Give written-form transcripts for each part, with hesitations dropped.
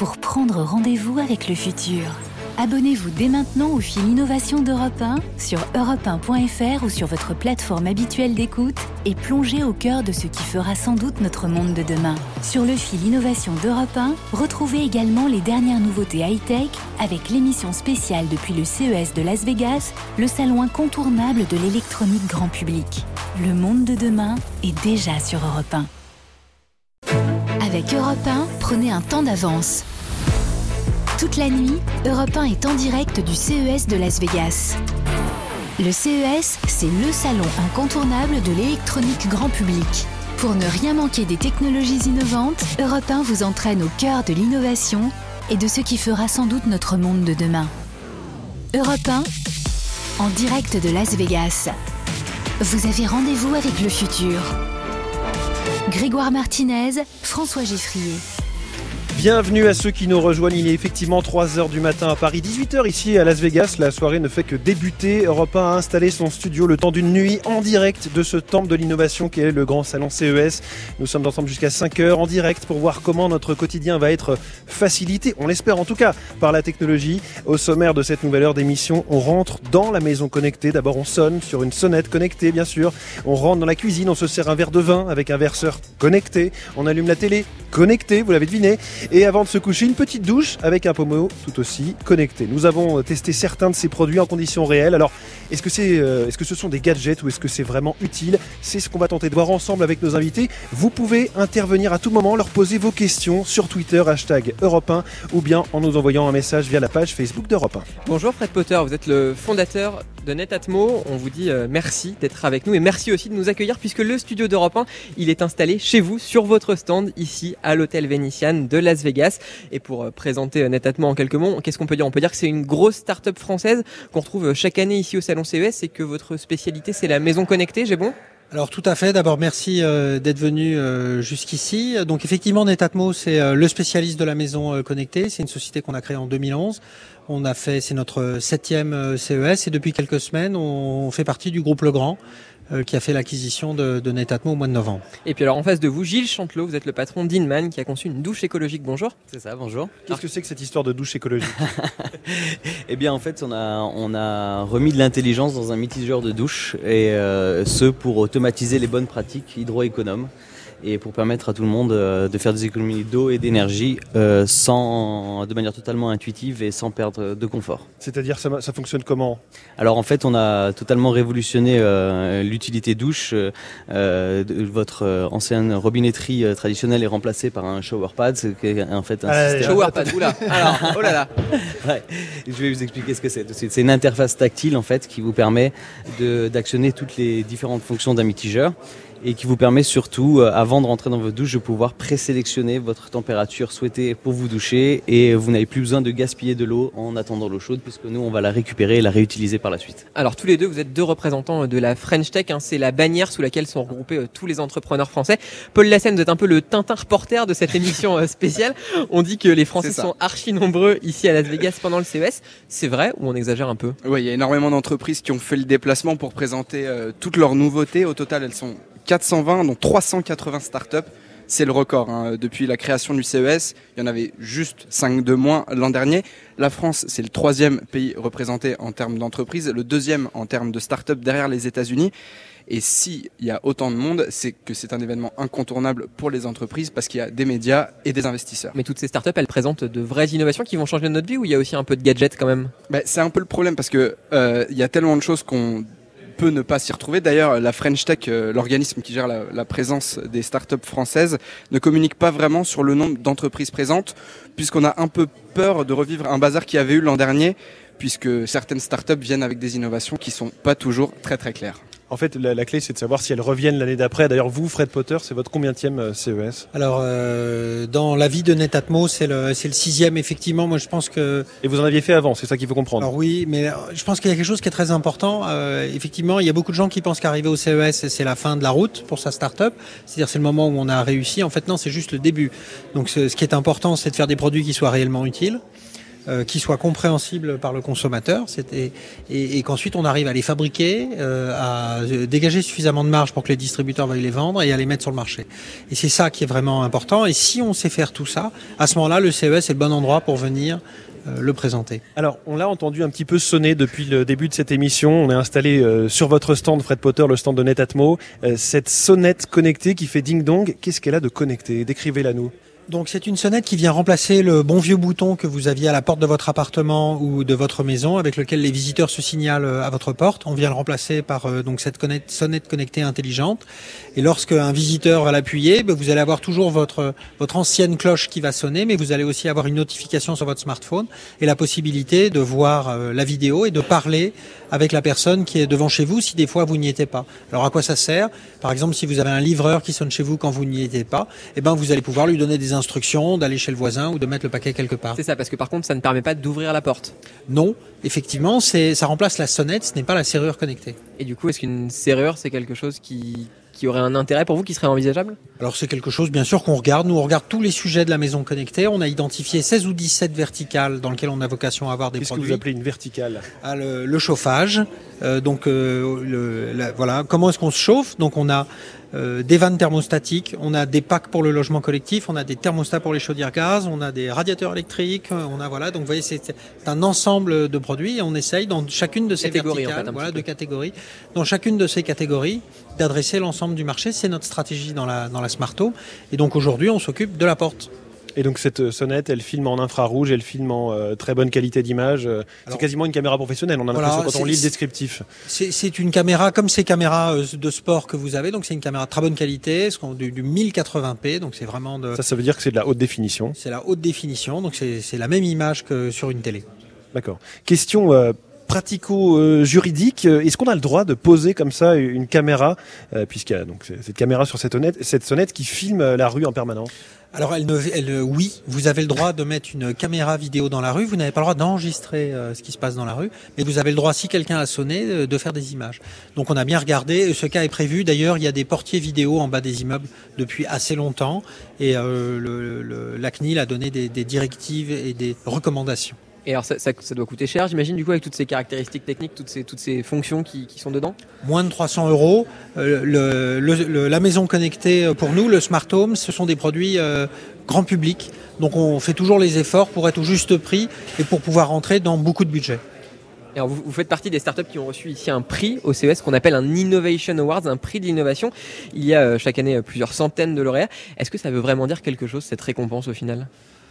pour prendre rendez-vous avec le futur. Abonnez-vous dès maintenant au fil Innovation d'Europe 1 sur europe1.fr ou sur votre plateforme habituelle d'écoute et plongez au cœur de ce qui fera sans doute notre monde de demain. Sur le fil Innovation d'Europe 1, retrouvez également les dernières nouveautés high-tech avec l'émission spéciale depuis le CES de Las Vegas, le salon incontournable de l'électronique grand public. Le monde de demain est déjà sur Europe 1. Avec Europe 1, prenez un temps d'avance. Toute la nuit, Europe 1 est en direct du CES de Las Vegas. Le CES, c'est le salon incontournable de l'électronique grand public. Pour ne rien manquer des technologies innovantes, Europe 1 vous entraîne au cœur de l'innovation et de ce qui fera sans doute notre monde de demain. Europe 1, en direct de Las Vegas. Vous avez rendez-vous avec le futur. Grégoire Martinez, François Geffrier. Bienvenue à ceux qui nous rejoignent, il est effectivement 3h du matin à Paris, 18h ici à Las Vegas. La soirée ne fait que débuter. Europe 1 a installé son studio le temps d'une nuit en direct de ce temple de l'innovation qui est le grand salon CES. Nous sommes ensemble jusqu'à 5h en direct pour voir comment notre quotidien va être facilité, on l'espère en tout cas, par la technologie. Au sommaire de cette nouvelle heure d'émission, on rentre dans la maison connectée. D'abord on sonne sur une sonnette connectée bien sûr. On rentre dans la cuisine, on se sert un verre de vin avec un verseur connecté. On allume la télé connectée, vous l'avez deviné. Et avant de se coucher, une petite douche avec un pommeau tout aussi connecté. Nous avons testé certains de ces produits en conditions réelles. Alors, est-ce que ce sont des gadgets ou est-ce que c'est vraiment utile ? C'est ce qu'on va tenter de voir ensemble avec nos invités. Vous pouvez intervenir à tout moment, leur poser vos questions sur Twitter, #Europe 1, ou bien en nous envoyant un message via la page Facebook d'Europe 1. Bonjour Fred Potter, vous êtes le fondateur de Netatmo. On vous dit merci d'être avec nous et merci aussi de nous accueillir puisque le studio d'Europe 1, il est installé chez vous, sur votre stand, ici à l'hôtel Vénitian de Las Vegas. Et pour présenter Netatmo en quelques mots, qu'est-ce qu'on peut dire ? On peut dire que c'est une grosse start-up française qu'on retrouve chaque année ici au salon CES et que votre spécialité c'est la maison connectée, j'ai bon ? Alors tout à fait, d'abord merci d'être venu jusqu'ici. Donc effectivement Netatmo c'est le spécialiste de la maison connectée, c'est une société qu'on a créée en 2011. C'est notre 7e CES et depuis quelques semaines on fait partie du groupe Legrand qui a fait l'acquisition de Netatmo au mois de novembre. Et puis alors en face de vous, Gilles Chantelot, vous êtes le patron d'Inman qui a conçu une douche écologique. Bonjour. C'est ça, bonjour. Qu'est-ce que c'est que cette histoire de douche écologique ? Eh bien en fait on a remis de l'intelligence dans un mitigeur de douche et ce pour automatiser les bonnes pratiques hydroéconomes et pour permettre à tout le monde de faire des économies d'eau et d'énergie de manière totalement intuitive et sans perdre de confort. C'est-à-dire ça fonctionne comment ? Alors en fait on a totalement révolutionné l'utilité douche. Votre ancienne robinetterie traditionnelle est remplacée par un showerpad, qui est en fait un système... Showerpad, oula. Alors, oh là là. Ouais, je vais vous expliquer ce que c'est tout de suite. C'est une interface tactile en fait qui vous permet d'actionner toutes les différentes fonctions d'un mitigeur. Et qui vous permet surtout, avant de rentrer dans votre douche, de pouvoir présélectionner votre température souhaitée pour vous doucher et vous n'avez plus besoin de gaspiller de l'eau en attendant l'eau chaude puisque nous, on va la récupérer et la réutiliser par la suite. Alors tous les deux, vous êtes deux représentants de la French Tech, c'est la bannière sous laquelle sont regroupés tous les entrepreneurs français. Paul Lassène, vous êtes un peu le Tintin reporter de cette émission spéciale. On dit que les Français sont archi nombreux ici à Las Vegas pendant le CES. C'est vrai ou on exagère un peu ? Oui, il y a énormément d'entreprises qui ont fait le déplacement pour présenter toutes leurs nouveautés. Au total, elles sont 420, dont 380 startups. C'est le record. Depuis la création du CES, il y en avait juste 5 de moins l'an dernier. La France, c'est le 3e pays représenté en termes d'entreprises, le 2e en termes de startups derrière les États-Unis. Et s'il y a autant de monde, c'est que c'est un événement incontournable pour les entreprises parce qu'il y a des médias et des investisseurs. Mais toutes ces startups, elles présentent de vraies innovations qui vont changer notre vie ou il y a aussi un peu de gadgets quand même ? C'est un peu le problème parce que il y a tellement de choses qu'on peut ne pas s'y retrouver. D'ailleurs, la French Tech, l'organisme qui gère la présence des startups françaises, ne communique pas vraiment sur le nombre d'entreprises présentes, puisqu'on a un peu peur de revivre un bazar qui avait eu l'an dernier, puisque certaines startups viennent avec des innovations qui sont pas toujours très très claires. En fait, la clé, c'est de savoir si elles reviennent l'année d'après. D'ailleurs, vous, Fred Potter, c'est votre combienième CES ? Alors, dans la vie de Netatmo, c'est le 6e, effectivement. Moi, je pense que... Et vous en aviez fait avant, c'est ça qu'il faut comprendre. Alors oui, mais je pense qu'il y a quelque chose qui est très important. Effectivement, il y a beaucoup de gens qui pensent qu'arriver au CES, c'est la fin de la route pour sa start-up. C'est-à-dire, c'est le moment où on a réussi. En fait, non, c'est juste le début. Donc, ce qui est important, c'est de faire des produits qui soient réellement utiles. qui soient compréhensibles par le consommateur, et qu'ensuite on arrive à les fabriquer, à dégager suffisamment de marge pour que les distributeurs veuillent les vendre et à les mettre sur le marché. Et c'est ça qui est vraiment important. Et si on sait faire tout ça, à ce moment-là, le CES est le bon endroit pour venir le présenter. Alors, on l'a entendu un petit peu sonner depuis le début de cette émission. On est installé sur votre stand, Fred Potter, le stand de Netatmo. Cette sonnette connectée qui fait ding-dong, qu'est-ce qu'elle a de connecté? Décrivez-la nous. Donc c'est une sonnette qui vient remplacer le bon vieux bouton que vous aviez à la porte de votre appartement ou de votre maison avec lequel les visiteurs se signalent à votre porte. On vient le remplacer par donc cette sonnette connectée intelligente. Et lorsque un visiteur va l'appuyer, vous allez avoir toujours votre ancienne cloche qui va sonner, mais vous allez aussi avoir une notification sur votre smartphone et la possibilité de voir la vidéo et de parler avec la personne qui est devant chez vous si des fois vous n'y étiez pas. Alors à quoi ça sert? Par exemple, si vous avez un livreur qui sonne chez vous quand vous n'y étiez pas, vous allez pouvoir lui donner des instructions d'aller chez le voisin ou de mettre le paquet quelque part. C'est ça, parce que par contre, ça ne permet pas d'ouvrir la porte. Non, effectivement, ça remplace la sonnette, ce n'est pas la serrure connectée. Et du coup, est-ce qu'une serrure, c'est quelque chose qui aurait un intérêt pour vous, qui serait envisageable? Alors c'est quelque chose bien sûr qu'on regarde. Nous on regarde tous les sujets de la maison connectée. On a identifié 16 ou 17 verticales dans lesquelles on a vocation à avoir des produits. Qu'est-ce que vous appelez une verticale? Le chauffage. Voilà. Comment est-ce qu'on se chauffe? Donc on a des vannes thermostatiques, on a des packs pour le logement collectif, on a des thermostats pour les chaudières gaz, on a des radiateurs électriques, donc vous voyez c'est un ensemble de produits et on essaye dans chacune de ces verticales, de catégories, dans chacune de ces catégories d'adresser l'ensemble du marché. C'est notre stratégie dans la Smart Home. Et donc aujourd'hui on s'occupe de la porte. Et donc cette sonnette, elle filme en infrarouge, elle filme en très bonne qualité d'image. C'est quasiment une caméra professionnelle, on a l'impression quand on lit le descriptif. C'est une caméra comme ces caméras de sport que vous avez, donc c'est une caméra de très bonne qualité, du 1080p, donc c'est vraiment Ça veut dire que c'est de la haute définition. C'est la haute définition, donc c'est la même image que sur une télé. D'accord. Question pratico-juridique, est-ce qu'on a le droit de poser comme ça une caméra, puisqu'il y a donc cette caméra sur cette sonnette qui filme la rue en permanence? Alors oui, vous avez le droit de mettre une caméra vidéo dans la rue, vous n'avez pas le droit d'enregistrer ce qui se passe dans la rue, mais vous avez le droit, si quelqu'un a sonné, de faire des images. Donc on a bien regardé, ce cas est prévu, d'ailleurs il y a des portiers vidéo en bas des immeubles depuis assez longtemps, et la CNIL a donné des directives et des recommandations. Et alors ça doit coûter cher, j'imagine, du coup, avec toutes ces caractéristiques techniques, toutes ces fonctions qui sont dedans? Moins de 300 €. La maison connectée, pour nous, le Smart Home, ce sont des produits grand public. Donc on fait toujours les efforts pour être au juste prix et pour pouvoir rentrer dans beaucoup de budget. Et alors vous faites partie des startups qui ont reçu ici un prix au CES qu'on appelle un Innovation Awards, un prix de l'innovation. Il y a chaque année plusieurs centaines de lauréats. Est-ce que ça veut vraiment dire quelque chose, cette récompense, au final?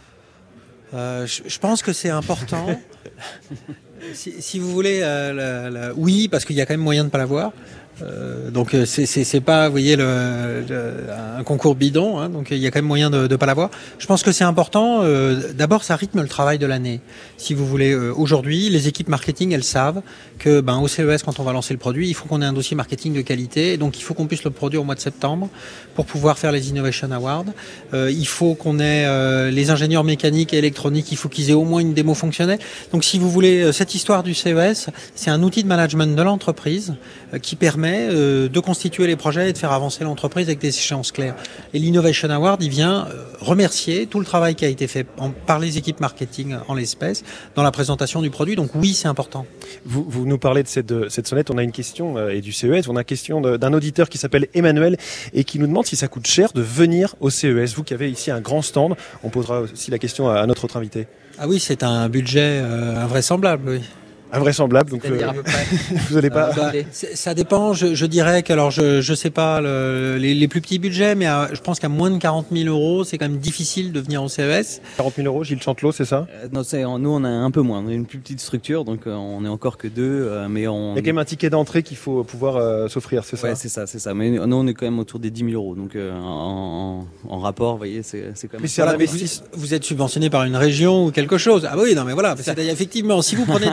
Je pense que c'est important. Si vous voulez, oui, parce qu'il y a quand même moyen de ne pas l'avoir. Donc c'est pas, vous voyez, un concours bidon, hein, donc il y a quand même moyen de pas l'avoir. Je pense que c'est important. D'abord, ça rythme le travail de l'année. Si vous voulez, aujourd'hui, les équipes marketing, elles savent que, au CES, quand on va lancer le produit, il faut qu'on ait un dossier marketing de qualité. Et donc, il faut qu'on puisse le produire au mois de septembre pour pouvoir faire les Innovation Awards. Il faut qu'on ait les ingénieurs mécaniques et électroniques. Il faut qu'ils aient au moins une démo fonctionnelle. Donc, si vous voulez, cette histoire du CES, c'est un outil de management de l'entreprise qui permet de constituer les projets et de faire avancer l'entreprise avec des échéances claires. Et l'Innovation Award, il vient remercier tout le travail qui a été fait par les équipes marketing en l'espèce dans la présentation du produit. Donc oui, c'est important. Vous nous parlez de cette sonnette, on a une question et du CES, on a une question d'un auditeur qui s'appelle Emmanuel et qui nous demande si ça coûte cher de venir au CES. Vous qui avez ici un grand stand, on posera aussi la question à notre autre invité. Ah oui, c'est un budget invraisemblable, oui. Invraisemblable, donc vous n'allez pas. Ça dépend. Je dirais que, alors je sais pas les plus petits budgets, mais je pense qu'à moins de 40 000 €, c'est quand même difficile de venir au CES. 40 000 €, Gilles Chantelot, c'est ça? Non, nous on a un peu moins. On a une plus petite structure, donc on est encore que deux, mais on. Il y a quand même un ticket d'entrée qu'il faut pouvoir s'offrir, c'est ça? Ouais, c'est ça. Mais nous on est quand même autour des 10 000 €, donc en rapport, vous voyez, c'est quand même. Mais c'est vous êtes subventionné par une région ou quelque chose. Ah oui, non, mais voilà. Effectivement, si vous prenez de l'argent public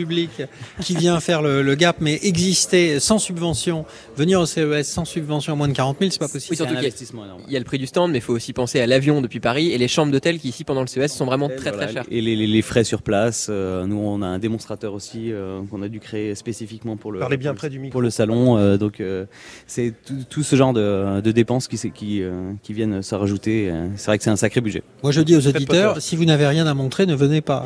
public qui vient faire le gap, mais exister sans subvention, venir au CES sans subvention à moins de 40 000, c'est pas possible. Oui, surtout C'est un qu'il investissement énorme. y a le prix du stand, mais il faut aussi penser à l'avion depuis Paris et les chambres d'hôtel qui ici pendant le CES sont vraiment très Voilà, très chères. Et les frais sur place. Nous, on a un démonstrateur aussi qu'on a dû créer spécifiquement pour le, Parlez bien pour le- près du micro. pour le salon. Donc, c'est tout ce genre de dépenses qui viennent se rajouter. C'est vrai que c'est un sacré budget. Moi, je dis aux Fred auditeurs, Potter. si vous n'avez rien à montrer, ne venez pas.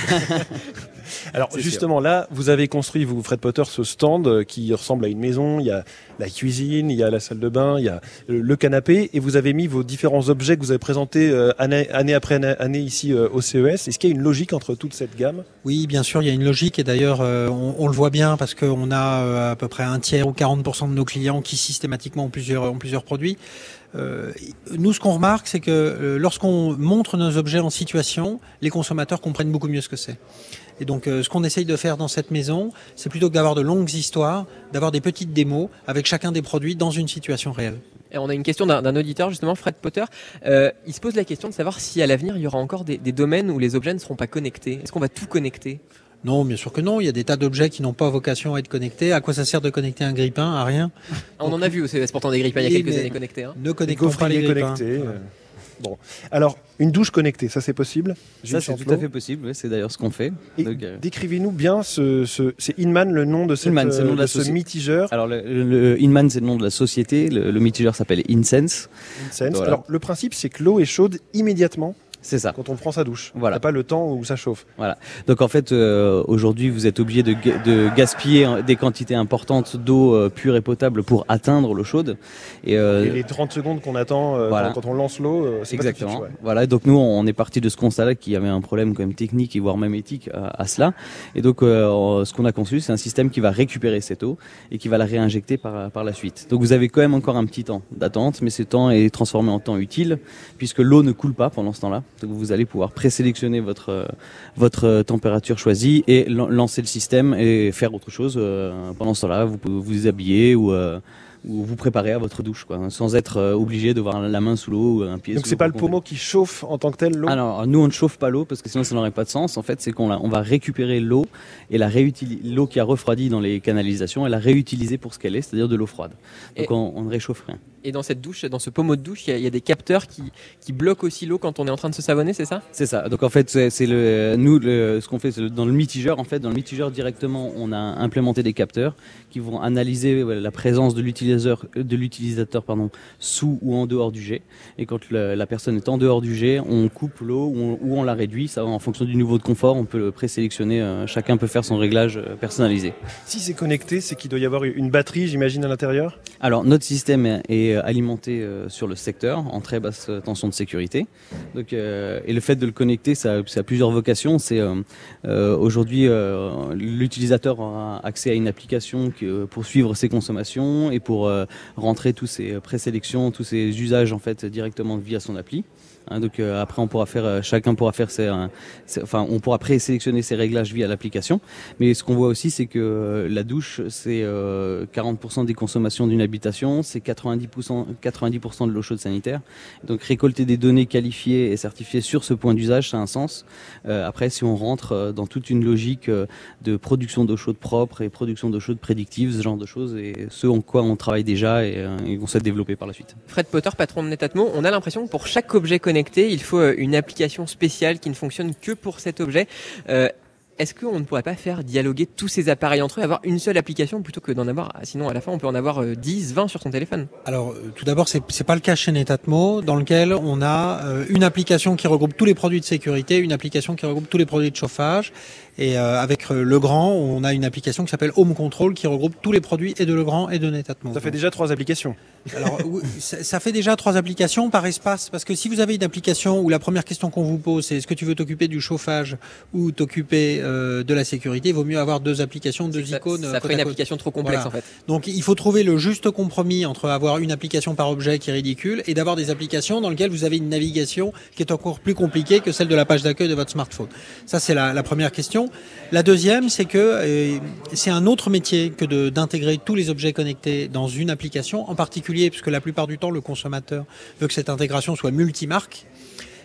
Alors C'est justement là, vous avez construit, vous Fred Potter, ce stand qui ressemble à une maison. Il y a la cuisine, il y a la salle de bain, il y a le canapé, et vous avez mis vos différents objets que vous avez présentés année après année ici au CES. Est-ce qu'il y a une logique entre toute cette gamme? Oui, bien sûr, il y a une logique et d'ailleurs, on le voit bien parce qu'on a à peu près un tiers ou 40% de nos clients qui systématiquement ont plusieurs produits. Nous, ce qu'on remarque, c'est que lorsqu'on montre nos objets en situation, les consommateurs comprennent beaucoup mieux ce que c'est. Et donc, ce qu'on essaye de faire dans cette maison, c'est plutôt que d'avoir de longues histoires, d'avoir des petites démos avec chacun des produits dans une situation réelle. Et on a une question d'un auditeur justement, Fred Potter. Il se pose la question de savoir si à l'avenir il y aura encore des domaines où les objets ne seront pas connectés. Est-ce qu'on va tout connecter? Non, bien sûr que non. Il y a des tas d'objets qui n'ont pas vocation à être connectés. À quoi ça sert de connecter un grille-pain? À rien. On en a vu au CES pourtant des grippins il y a Oui, quelques mais- années connectés. Hein. Ne connectons pas les gaufriers grille-pains. connectés. Bon, alors une douche connectée, ça c'est possible? Ça, c'est tout à fait possible. Ouais, c'est d'ailleurs ce qu'on fait. Et Donc, décrivez-nous bien c'est Inman, le nom de cette, Inman, c'est le nom de la ce société. mitigeur. alors, le Inman, c'est le nom de la société. Le mitigeur s'appelle Insense. Incense. Voilà. Alors le principe, c'est que l'eau est chaude immédiatement C'est ça. quand on prend sa douche. Voilà. T'as pas le temps où ça chauffe. Donc en fait, aujourd'hui, vous êtes obligé de gaspiller des quantités importantes d'eau pure et potable pour atteindre l'eau chaude. Et, Et les 30 secondes qu'on attend Voilà. quand on lance l'eau, c'est exactement. pas tout de suite, ouais. Voilà. Donc nous, on est parti de ce constat-là qu'il y avait un problème quand même technique et voire même éthique à cela. Et donc, ce qu'on a conçu, c'est un système qui va récupérer cette eau et qui va la réinjecter par la suite. Donc vous avez quand même encore un petit temps d'attente, mais ce temps est transformé en temps utile puisque l'eau ne coule pas pendant ce temps-là. Donc vous allez pouvoir présélectionner votre température choisie et lancer le système et faire autre chose pendant ce temps-là. Vous pouvez vous habiller ou vous préparer à votre douche, quoi, sans être obligé de voir la main sous l'eau ou un pied Donc sous c'est l'eau pas le pour pommeau qui chauffe en tant que tel l'eau? Alors nous on ne chauffe pas l'eau parce que sinon ça n'aurait pas de sens. En fait c'est on va récupérer l'eau et l'eau qui a refroidi dans les canalisations et la réutiliser pour ce qu'elle est, c'est-à-dire de l'eau froide. Donc Et- on ne réchauffe rien. Et dans cette douche, dans ce pommeau de douche, il y a des capteurs qui bloquent aussi l'eau quand on est en train de se savonner, c'est ça? C'est ça. Donc en fait, ce qu'on fait, c'est dans le mitigeur. En fait, dans le mitigeur directement, on a implémenté des capteurs qui vont analyser la présence de l'utilisateur, sous ou en dehors du jet. Et quand la personne est en dehors du jet, on coupe l'eau ou on la réduit. Ça, en fonction du niveau de confort, on peut le présélectionner. Chacun peut faire son réglage personnalisé. Si c'est connecté, c'est qu'il doit y avoir une batterie, j'imagine, à l'intérieur? Alors notre système est alimenté sur le secteur en très basse tension de sécurité. Donc, et le fait de le connecter, ça a plusieurs vocations. C'est aujourd'hui l'utilisateur aura accès à une application pour suivre ses consommations et pour rentrer tous ses présélections, tous ses usages en fait directement via son appli. Donc après on pourra faire, chacun pourra faire on pourra présélectionner ses réglages via l'application. Mais ce qu'on voit aussi, c'est que la douche, c'est 40% des consommations d'une habitation, c'est 90% de l'eau chaude sanitaire. Donc récolter des données qualifiées et certifiées sur ce point d'usage, ça a un sens. Après, si on rentre dans toute une logique de production d'eau chaude propre et production d'eau chaude prédictive, ce genre de choses, et ce en quoi on travaille déjà et qu'on souhaite développer par la suite. Fred Potter, patron de Netatmo, on a l'impression que pour chaque objet connecté, il faut une application spéciale qui ne fonctionne que pour cet objet. Est-ce qu'on ne pourrait pas faire dialoguer tous ces appareils entre eux, avoir une seule application plutôt que d'en avoir, sinon à la fin on peut en avoir 10, 20 sur son téléphone? Alors, tout d'abord, c'est pas le cas chez Netatmo, dans lequel on a une application qui regroupe tous les produits de sécurité, une application qui regroupe tous les produits de chauffage. Et avec Legrand, on a une application qui s'appelle Home Control qui regroupe tous les produits et de Legrand et de Netatmo. Ça fait déjà 3 applications. Alors, oui, ça fait déjà 3 applications par espace, parce que si vous avez une application où la première question qu'on vous pose, c'est est-ce que tu veux t'occuper du chauffage ou t'occuper de la sécurité, il vaut mieux avoir 2 applications, 2 icônes. Ça côte ferait à une côte. application trop complexe Voilà. en fait. Donc il faut trouver le juste compromis entre avoir une application par objet qui est ridicule et d'avoir des applications dans lesquelles vous avez une navigation qui est encore plus compliquée que celle de la page d'accueil de votre smartphone. Ça c'est la première question. La deuxième, c'est que c'est un autre métier que d'intégrer tous les objets connectés dans une application, en particulier puisque la plupart du temps le consommateur veut que cette intégration soit multimarque.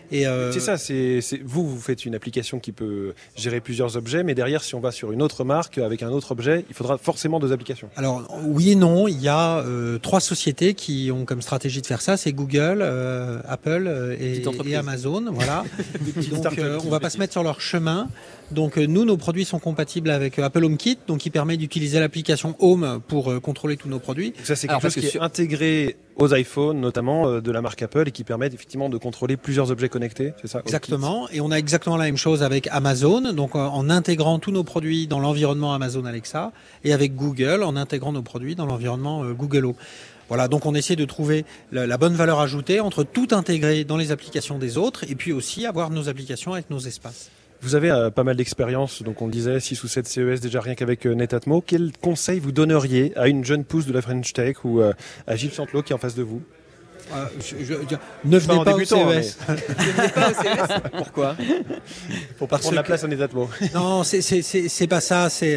Et c'est ça, vous faites une application qui peut gérer plusieurs objets, mais derrière, si on va sur une autre marque avec un autre objet, il faudra forcément 2 applications. Alors oui et non, il y a 3 sociétés qui ont comme stratégie de faire ça, c'est Google, Apple et Amazon. Voilà. Donc on va pas se mettre sur leur chemin. Donc nous, nos produits sont compatibles avec Apple HomeKit, donc qui permet d'utiliser l'application Home pour contrôler tous nos produits. Donc ça, c'est quelque chose qui est intégré aux iPhones, notamment de la marque Apple, et qui permet effectivement de contrôler plusieurs objets connectés, c'est ça? Exactement, et on a exactement la même chose avec Amazon, donc en intégrant tous nos produits dans l'environnement Amazon Alexa, et avec Google, en intégrant nos produits dans l'environnement Google Home. Voilà, donc on essaie de trouver la bonne valeur ajoutée entre tout intégrer dans les applications des autres, et puis aussi avoir nos applications avec nos espaces. Vous avez pas mal d'expérience, donc on le disait, 6 ou 7 CES déjà rien qu'avec Netatmo. Quel conseil vous donneriez à une jeune pousse de la French Tech ou à Gilles Chantelot qui est en face de vous? Ne venez pas au CES. Ne venez pas au CES. Pourquoi? Pour pas prendre la place à Netatmo. Non, c'est pas ça. C'est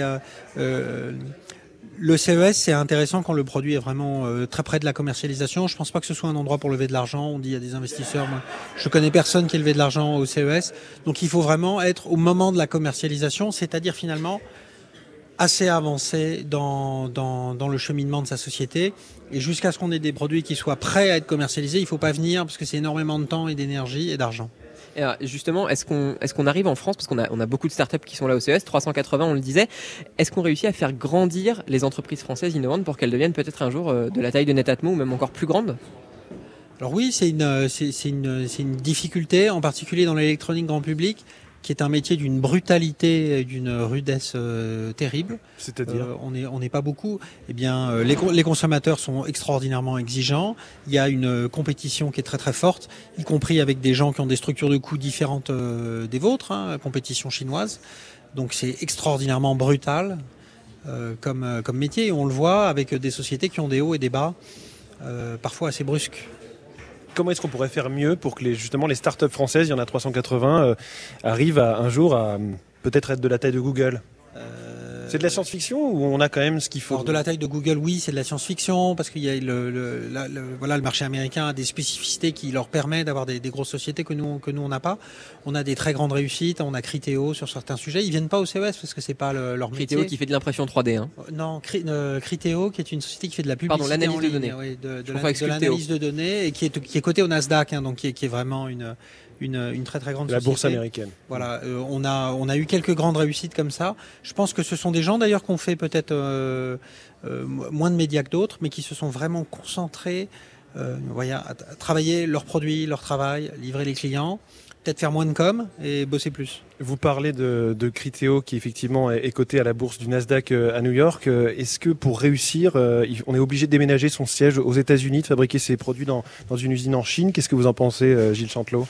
le CES, c'est intéressant quand le produit est vraiment très près de la commercialisation. Je pense pas que ce soit un endroit pour lever de l'argent. On dit il y a des investisseurs. Moi, je connais personne qui ait levé de l'argent au CES. Donc il faut vraiment être au moment de la commercialisation, c'est-à-dire finalement assez avancé dans le cheminement de sa société. Et jusqu'à ce qu'on ait des produits qui soient prêts à être commercialisés, il faut pas venir parce que c'est énormément de temps et d'énergie et d'argent. Et alors, justement, est-ce qu'on arrive en France, parce qu'on a beaucoup de startups qui sont là au CES, 380 on le disait, est-ce qu'on réussit à faire grandir les entreprises françaises innovantes pour qu'elles deviennent peut-être un jour de la taille de Netatmo ou même encore plus grandes? Alors oui, c'est une difficulté, en particulier dans l'électronique grand public, qui est un métier d'une brutalité, d'une rudesse terrible. C'est-à-dire on n'est pas beaucoup. Eh bien, les consommateurs sont extraordinairement exigeants. Il y a une compétition qui est très très forte, y compris avec des gens qui ont des structures de coûts différentes des vôtres, compétition chinoise. Donc c'est extraordinairement brutal comme métier. Et on le voit avec des sociétés qui ont des hauts et des bas, parfois assez brusques. Comment est-ce qu'on pourrait faire mieux pour que justement les startups françaises, il y en a 380, arrivent un jour à peut-être être de la taille de Google? C'est de la science-fiction ou on a quand même ce qu'il faut? Alors de la taille de Google, oui, c'est de la science-fiction parce qu'il y a le marché américain a des spécificités qui leur permettent d'avoir des grosses sociétés que nous on n'a pas. On a des très grandes réussites, on a Criteo sur certains sujets. Ils viennent pas au CES parce que c'est pas leur métier. Criteo qui fait de l'impression 3D. Hein. Non, Criteo qui est une société qui fait de la publicité. Pardon, l'analyse de données. Oui, de l'analyse de données et qui est cotée au Nasdaq, donc qui est vraiment une très très grande la société. bourse américaine. Voilà, on a eu quelques grandes réussites comme ça. Je pense que ce sont des gens d'ailleurs qu'on fait peut-être moins de médias que d'autres, mais qui se sont vraiment concentrés à travailler leurs produits, leur travail, livrer les clients, peut-être faire moins de com et bosser plus. Vous parlez de Criteo qui effectivement est coté à la bourse du Nasdaq à New York. Est-ce que pour réussir, on est obligé de déménager son siège aux États-Unis, de fabriquer ses produits dans une usine en Chine? Qu'est-ce que vous en pensez, Gilles Chantelot?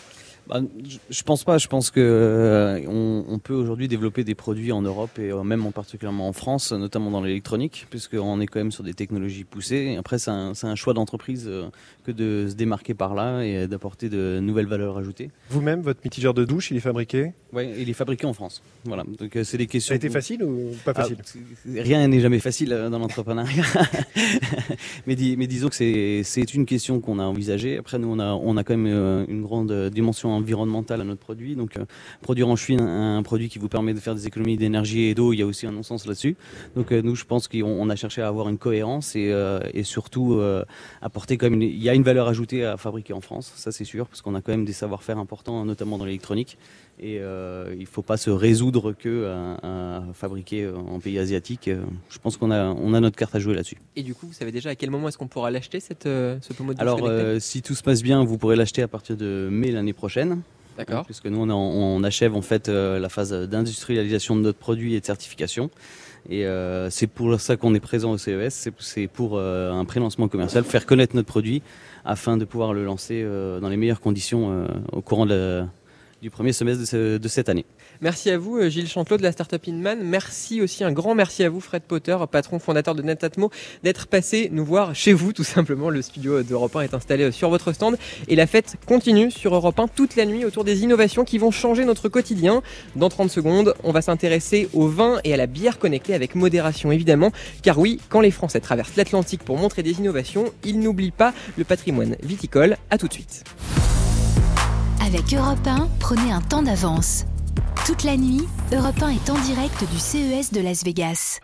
Je pense pas. Je pense que on peut aujourd'hui développer des produits en Europe et même particulièrement en France, notamment dans l'électronique, puisqu'on est quand même sur des technologies poussées. Et après, c'est un choix d'entreprise que de se démarquer par là et d'apporter de nouvelles valeurs ajoutées. Vous-même, votre mitigeur de douche, il est fabriqué? Oui, il est fabriqué en France. Voilà. Donc c'est des questions. Ça a été facile ou pas facile? Rien n'est jamais facile dans l'entrepreneuriat. mais disons que c'est une question qu'on a envisagée. Après, nous, on a quand même une grande dimension environnementale à notre produit. Donc, produire en Chine un produit qui vous permet de faire des économies d'énergie et d'eau, il y a aussi un non-sens là-dessus. Donc, nous, je pense qu'on a cherché à avoir une cohérence et surtout apporter quand même. Il y a une valeur ajoutée à fabriquer en France, ça c'est sûr, parce qu'on a quand même des savoir-faire importants, notamment dans l'électronique. Et il ne faut pas se résoudre à fabriquer en pays asiatiques. Je pense qu'on a notre carte à jouer là-dessus. Et du coup, vous savez déjà à quel moment est-ce qu'on pourra l'acheter, ce pommeau de douche? Alors, si tout se passe bien, vous pourrez l'acheter à partir de mai l'année prochaine. D'accord. Puisque nous, on achève en fait la phase d'industrialisation de notre produit et de certification. Et c'est pour ça qu'on est présent au CES. C'est pour un pré-lancement commercial, faire connaître notre produit afin de pouvoir le lancer dans les meilleures conditions au courant du premier semestre de cette année. Merci à vous Gilles Chantelot de la Startup Inman. Merci aussi, un grand merci à vous Fred Potter, patron fondateur de Netatmo, d'être passé nous voir chez vous tout simplement. Le studio d'Europe 1 est installé sur votre stand et la fête continue sur Europe 1 toute la nuit autour des innovations qui vont changer notre quotidien. Dans 30 secondes, on va s'intéresser au vin et à la bière connectée avec modération évidemment, car oui, quand les Français traversent l'Atlantique pour montrer des innovations, ils n'oublient pas le patrimoine viticole. À tout de suite. Avec Europe 1, prenez un temps d'avance. Toute la nuit, Europe 1 est en direct du CES de Las Vegas.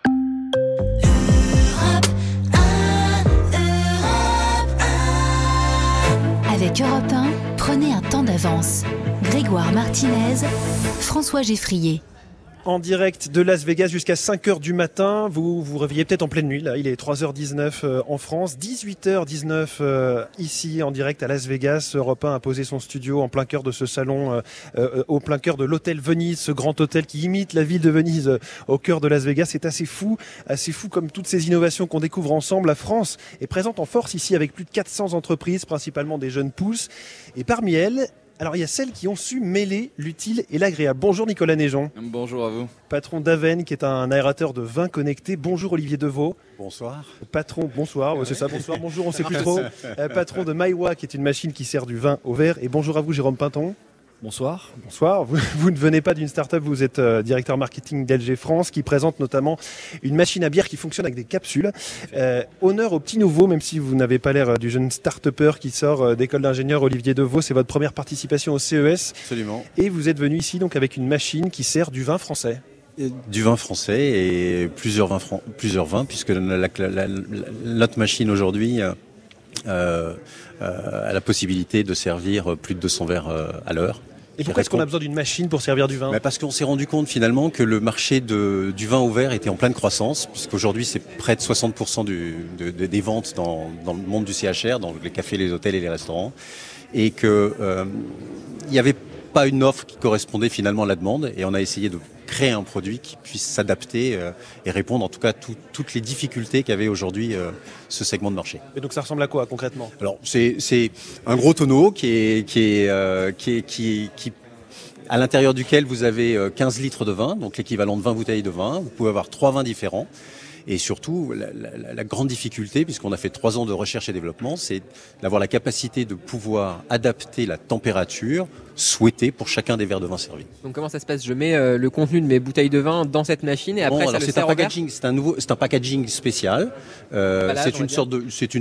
Avec Europe 1, prenez un temps d'avance. Grégoire Martinez, François Geffrier. En direct de Las Vegas jusqu'à 5h du matin, vous vous réveillez peut-être en pleine nuit, là il est 3h19 en France, 18h19 ici en direct à Las Vegas. Europe 1 a posé son studio en plein cœur de ce salon, au plein cœur de l'hôtel Venise, ce grand hôtel qui imite la ville de Venise au cœur de Las Vegas. C'est assez fou comme toutes ces innovations qu'on découvre ensemble. La France est présente en force ici avec plus de 400 entreprises, principalement des jeunes pousses, et parmi elles, alors il y a celles qui ont su mêler l'utile et l'agréable. Bonjour Nicolas Neigeon. Bonjour à vous. Patron d'Aven qui est un aérateur de vin connecté. Bonjour Olivier Deveau. Bonsoir. Patron, bonsoir, c'est ça, bonsoir, bonjour, on ne sait plus trop. Patron de Maïwa qui est une machine qui sert du vin au verre. Et bonjour à vous Jérôme Pinton. Bonsoir. Bonsoir. Vous ne venez pas d'une start-up, vous êtes directeur marketing d'LG France qui présente notamment une machine à bière qui fonctionne avec des capsules. Honneur au petit nouveau, même si vous n'avez pas l'air du jeune start-upper qui sort d'école d'ingénieur Olivier Deveau. C'est votre première participation au CES. Absolument. Et vous êtes venu ici donc avec une machine qui sert du vin français. Du vin français et plusieurs vins puisque notre machine aujourd'hui a la possibilité de servir plus de 200 verres à l'heure. Et pourquoi est-ce qu'on a besoin d'une machine pour servir du vin ? Parce qu'on s'est rendu compte finalement que le marché du vin au verre était en pleine croissance, puisqu'aujourd'hui c'est près de 60% des ventes dans le monde du CHR, dans les cafés, les hôtels et les restaurants, et que il n'y avait pas une offre qui correspondait finalement à la demande, et on a essayé de créer un produit qui puisse s'adapter et répondre en tout cas à toutes les difficultés qu'avait aujourd'hui ce segment de marché. Et donc ça ressemble à quoi concrètement ? Alors c'est un gros tonneau qui à l'intérieur duquel vous avez 15 litres de vin, donc l'équivalent de 20 bouteilles de vin. Vous pouvez avoir 3 vins différents. Et surtout, la grande difficulté, puisqu'on a fait 3 ans de recherche et développement, c'est d'avoir la capacité de pouvoir adapter la température souhaitée pour chacun des verres de vin servis. Donc comment ça se passe ? Je mets le contenu de mes bouteilles de vin dans cette machine et après ça le sert au verre ? C'est un packaging spécial. C'est une sorte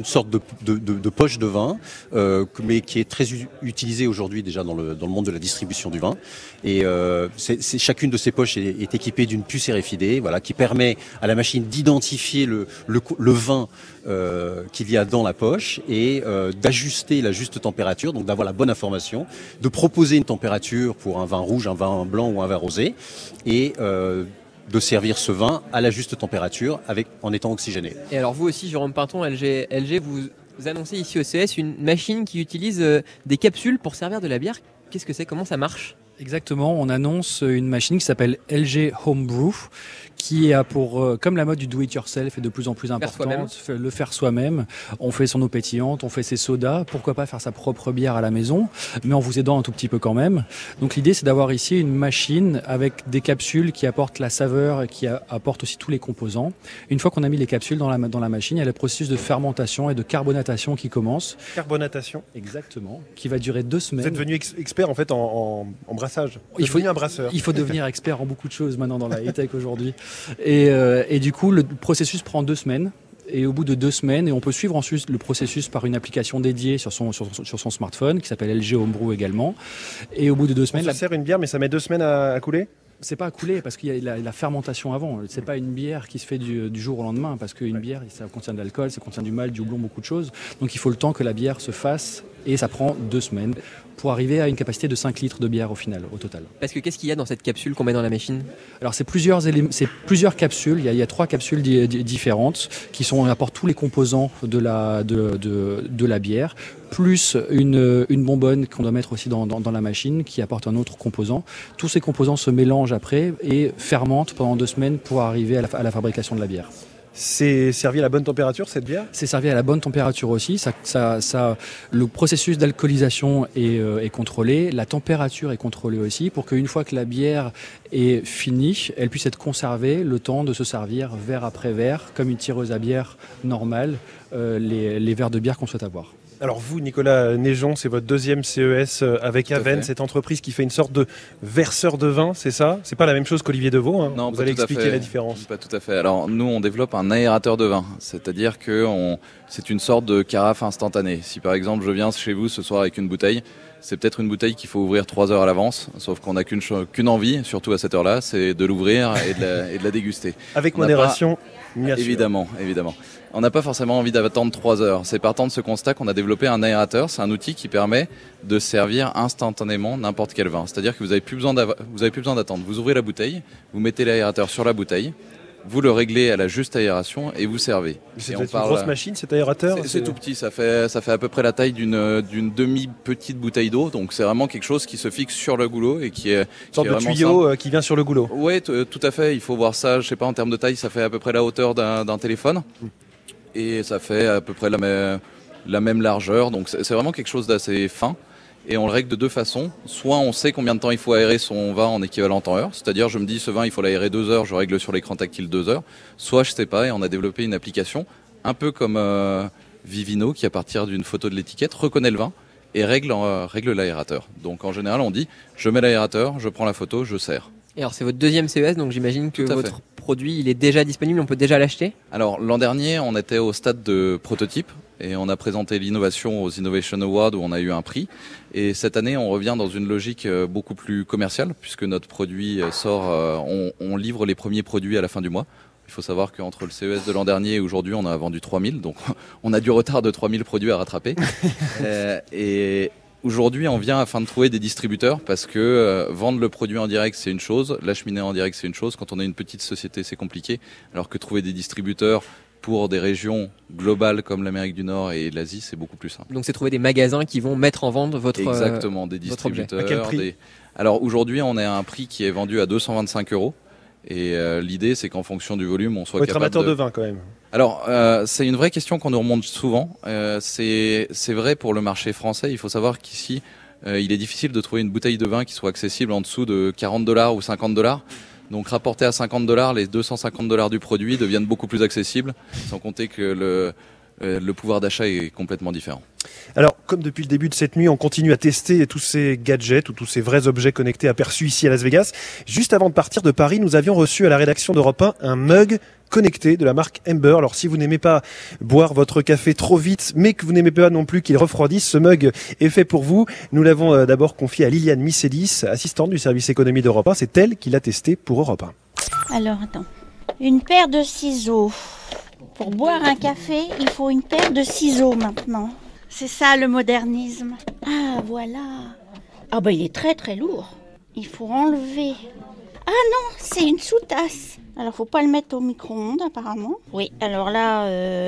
de poche de vin, mais qui est très utilisée aujourd'hui déjà dans le monde de la distribution du vin. Et chacune de ces poches est équipée d'une puce RFID, voilà, qui permet à la machine d'identifier le vin qu'il y a dans la poche et d'ajuster la juste température, donc d'avoir la bonne information, de proposer une température pour un vin rouge, un vin blanc ou un vin rosé, et de servir ce vin à la juste température en étant oxygéné. Et alors vous aussi, Jérôme Pinton, LG, vous annoncez ici au CES une machine qui utilise des capsules pour servir de la bière. Qu'est-ce que c'est ? Comment ça marche ? Exactement, on annonce une machine qui s'appelle LG Homebrew, qui a pour, comme la mode du do-it-yourself est de plus en plus importante, le faire soi-même. On fait son eau pétillante, on fait ses sodas, pourquoi pas faire sa propre bière à la maison, mais en vous aidant un tout petit peu quand même. Donc l'idée c'est d'avoir ici une machine avec des capsules qui apportent la saveur et qui apportent aussi tous les composants. Une fois qu'on a mis les capsules dans la machine, il y a le processus de fermentation et de carbonatation qui commence. Carbonatation ? Exactement, qui va durer 2 semaines. Vous êtes devenu expert en fait en brassage. Il faut un brasseur. Il faut devenir expert en beaucoup de choses maintenant dans la high-tech aujourd'hui. Et du coup, le processus prend 2 semaines. Et au bout de 2 semaines, et on peut suivre ensuite le processus par une application dédiée sur son smartphone qui s'appelle LG Homebrew également. Et au bout de 2 semaines, on se sert une bière, mais ça met 2 semaines à couler ? C'est pas à couler parce qu'il y a la fermentation avant. C'est pas une bière qui se fait du jour au lendemain parce qu'une bière, ça contient de l'alcool, ça contient du malt, du houblon, beaucoup de choses. Donc il faut le temps que la bière se fasse et ça prend 2 semaines pour arriver à une capacité de 5 litres de bière au final, au total. Parce que qu'est-ce qu'il y a dans cette capsule qu'on met dans la machine ? Alors c'est plusieurs capsules, il y a 3 capsules différentes qui apportent tous les composants de la bière, plus une bonbonne qu'on doit mettre aussi dans la machine qui apporte un autre composant. Tous ces composants se mélangent après et fermentent pendant 2 semaines pour arriver à la fabrication de la bière. C'est servi à la bonne température cette bière ? C'est servi à la bonne température aussi. Le processus d'alcoolisation est contrôlé, la température est contrôlée aussi pour qu'une fois que la bière est finie, elle puisse être conservée le temps de se servir verre après verre, comme une tireuse à bière normale, les verres de bière qu'on souhaite avoir. Alors vous, Nicolas Neigeon, c'est votre 2e CES avec Aven, cette entreprise qui fait une sorte de verseur de vin, c'est ça ? C'est pas la même chose qu'Olivier Deveau, hein ? Non, vous allez expliquer la différence. Pas tout à fait. Alors nous, on développe un aérateur de vin, c'est-à-dire que c'est une sorte de carafe instantanée. Si par exemple je viens chez vous ce soir avec une bouteille, c'est peut-être une bouteille qu'il faut ouvrir 3 heures à l'avance, sauf qu'on n'a qu'une envie, surtout à cette heure-là, c'est de l'ouvrir et de la déguster. Avec modération, bien sûr. Évidemment. On n'a pas forcément envie d'attendre 3 heures. C'est partant de ce constat qu'on a développé un aérateur. C'est un outil qui permet de servir instantanément n'importe quel vin. C'est-à-dire que vous n'avez plus besoin d'attendre. Vous ouvrez la bouteille, vous mettez l'aérateur sur la bouteille, vous le réglez à la juste aération et vous servez. C'est une grosse machine, cet aérateur? C'est tout petit, ça fait à peu près la taille d'une demi-petite bouteille d'eau. Donc c'est vraiment quelque chose qui se fixe sur le goulot et qui est une sorte de tuyau qui vient sur le goulot. Oui, tout à fait. Il faut voir ça, je sais pas, en termes de taille, ça fait à peu près la hauteur d'un téléphone. Et ça fait à peu près la même largeur. Donc c'est vraiment quelque chose d'assez fin. Et on le règle de 2 façons. Soit on sait combien de temps il faut aérer son vin en équivalent temps-heure. C'est-à-dire, je me dis, ce vin, il faut l'aérer 2 heures, je règle sur l'écran tactile 2 heures. Soit je sais pas, et on a développé une application, un peu comme Vivino, qui à partir d'une photo de l'étiquette, reconnaît le vin et règle l'aérateur. Donc en général, on dit, je mets l'aérateur, je prends la photo, je sers. Et alors c'est votre deuxième CES, donc j'imagine que votre produit il est déjà disponible, on peut déjà l'acheter? Alors l'an dernier, on était au stade de prototype et on a présenté l'innovation aux Innovation Awards où on a eu un prix. Et cette année, on revient dans une logique beaucoup plus commerciale puisque notre produit sort, on livre les premiers produits à la fin du mois. Il faut savoir qu'entre le CES de l'an dernier et aujourd'hui, on a vendu 3000, donc on a du retard de 3000 produits à rattraper. Et aujourd'hui, on vient afin de trouver des distributeurs parce que vendre le produit en direct, c'est une chose, l'acheminer en direct, c'est une chose. Quand on est une petite société, c'est compliqué. Alors que trouver des distributeurs pour des régions globales comme l'Amérique du Nord et l'Asie, c'est beaucoup plus simple. Donc c'est trouver des magasins qui vont mettre en vente votre objet. Exactement, des distributeurs. À quel prix? Alors aujourd'hui, on est à un prix qui est vendu à 225 €. Et l'idée, c'est qu'en fonction du volume, on soit capable. Faut être amateur de vin quand même. Alors, c'est une vraie question qu'on nous remonte souvent. C'est vrai pour le marché français. Il faut savoir qu'ici, il est difficile de trouver une bouteille de vin qui soit accessible en dessous de 40 $ ou 50 $. Donc, rapporté à 50 $, les 250 $ du produit deviennent beaucoup plus accessibles, sans compter que le pouvoir d'achat est complètement différent. Alors, comme depuis le début de cette nuit, on continue à tester tous ces gadgets ou tous ces vrais objets connectés aperçus ici à Las Vegas. Juste avant de partir de Paris, nous avions reçu à la rédaction d'Europe 1 un mug connecté de la marque Amber. Alors, si vous n'aimez pas boire votre café trop vite, mais que vous n'aimez pas non plus qu'il refroidisse, ce mug est fait pour vous. Nous l'avons d'abord confié à Liliane Michelis, assistante du service économie d'Europe 1. C'est elle qui l'a testé pour Europe 1. Alors, attends. Une paire de ciseaux. Pour boire un café, il faut une paire de ciseaux maintenant. C'est ça le modernisme. Ah, voilà. Ah bah il est très très lourd. Il faut enlever. Ah non, c'est une sous-tasse. Alors faut pas le mettre au micro-ondes apparemment. Oui, alors là,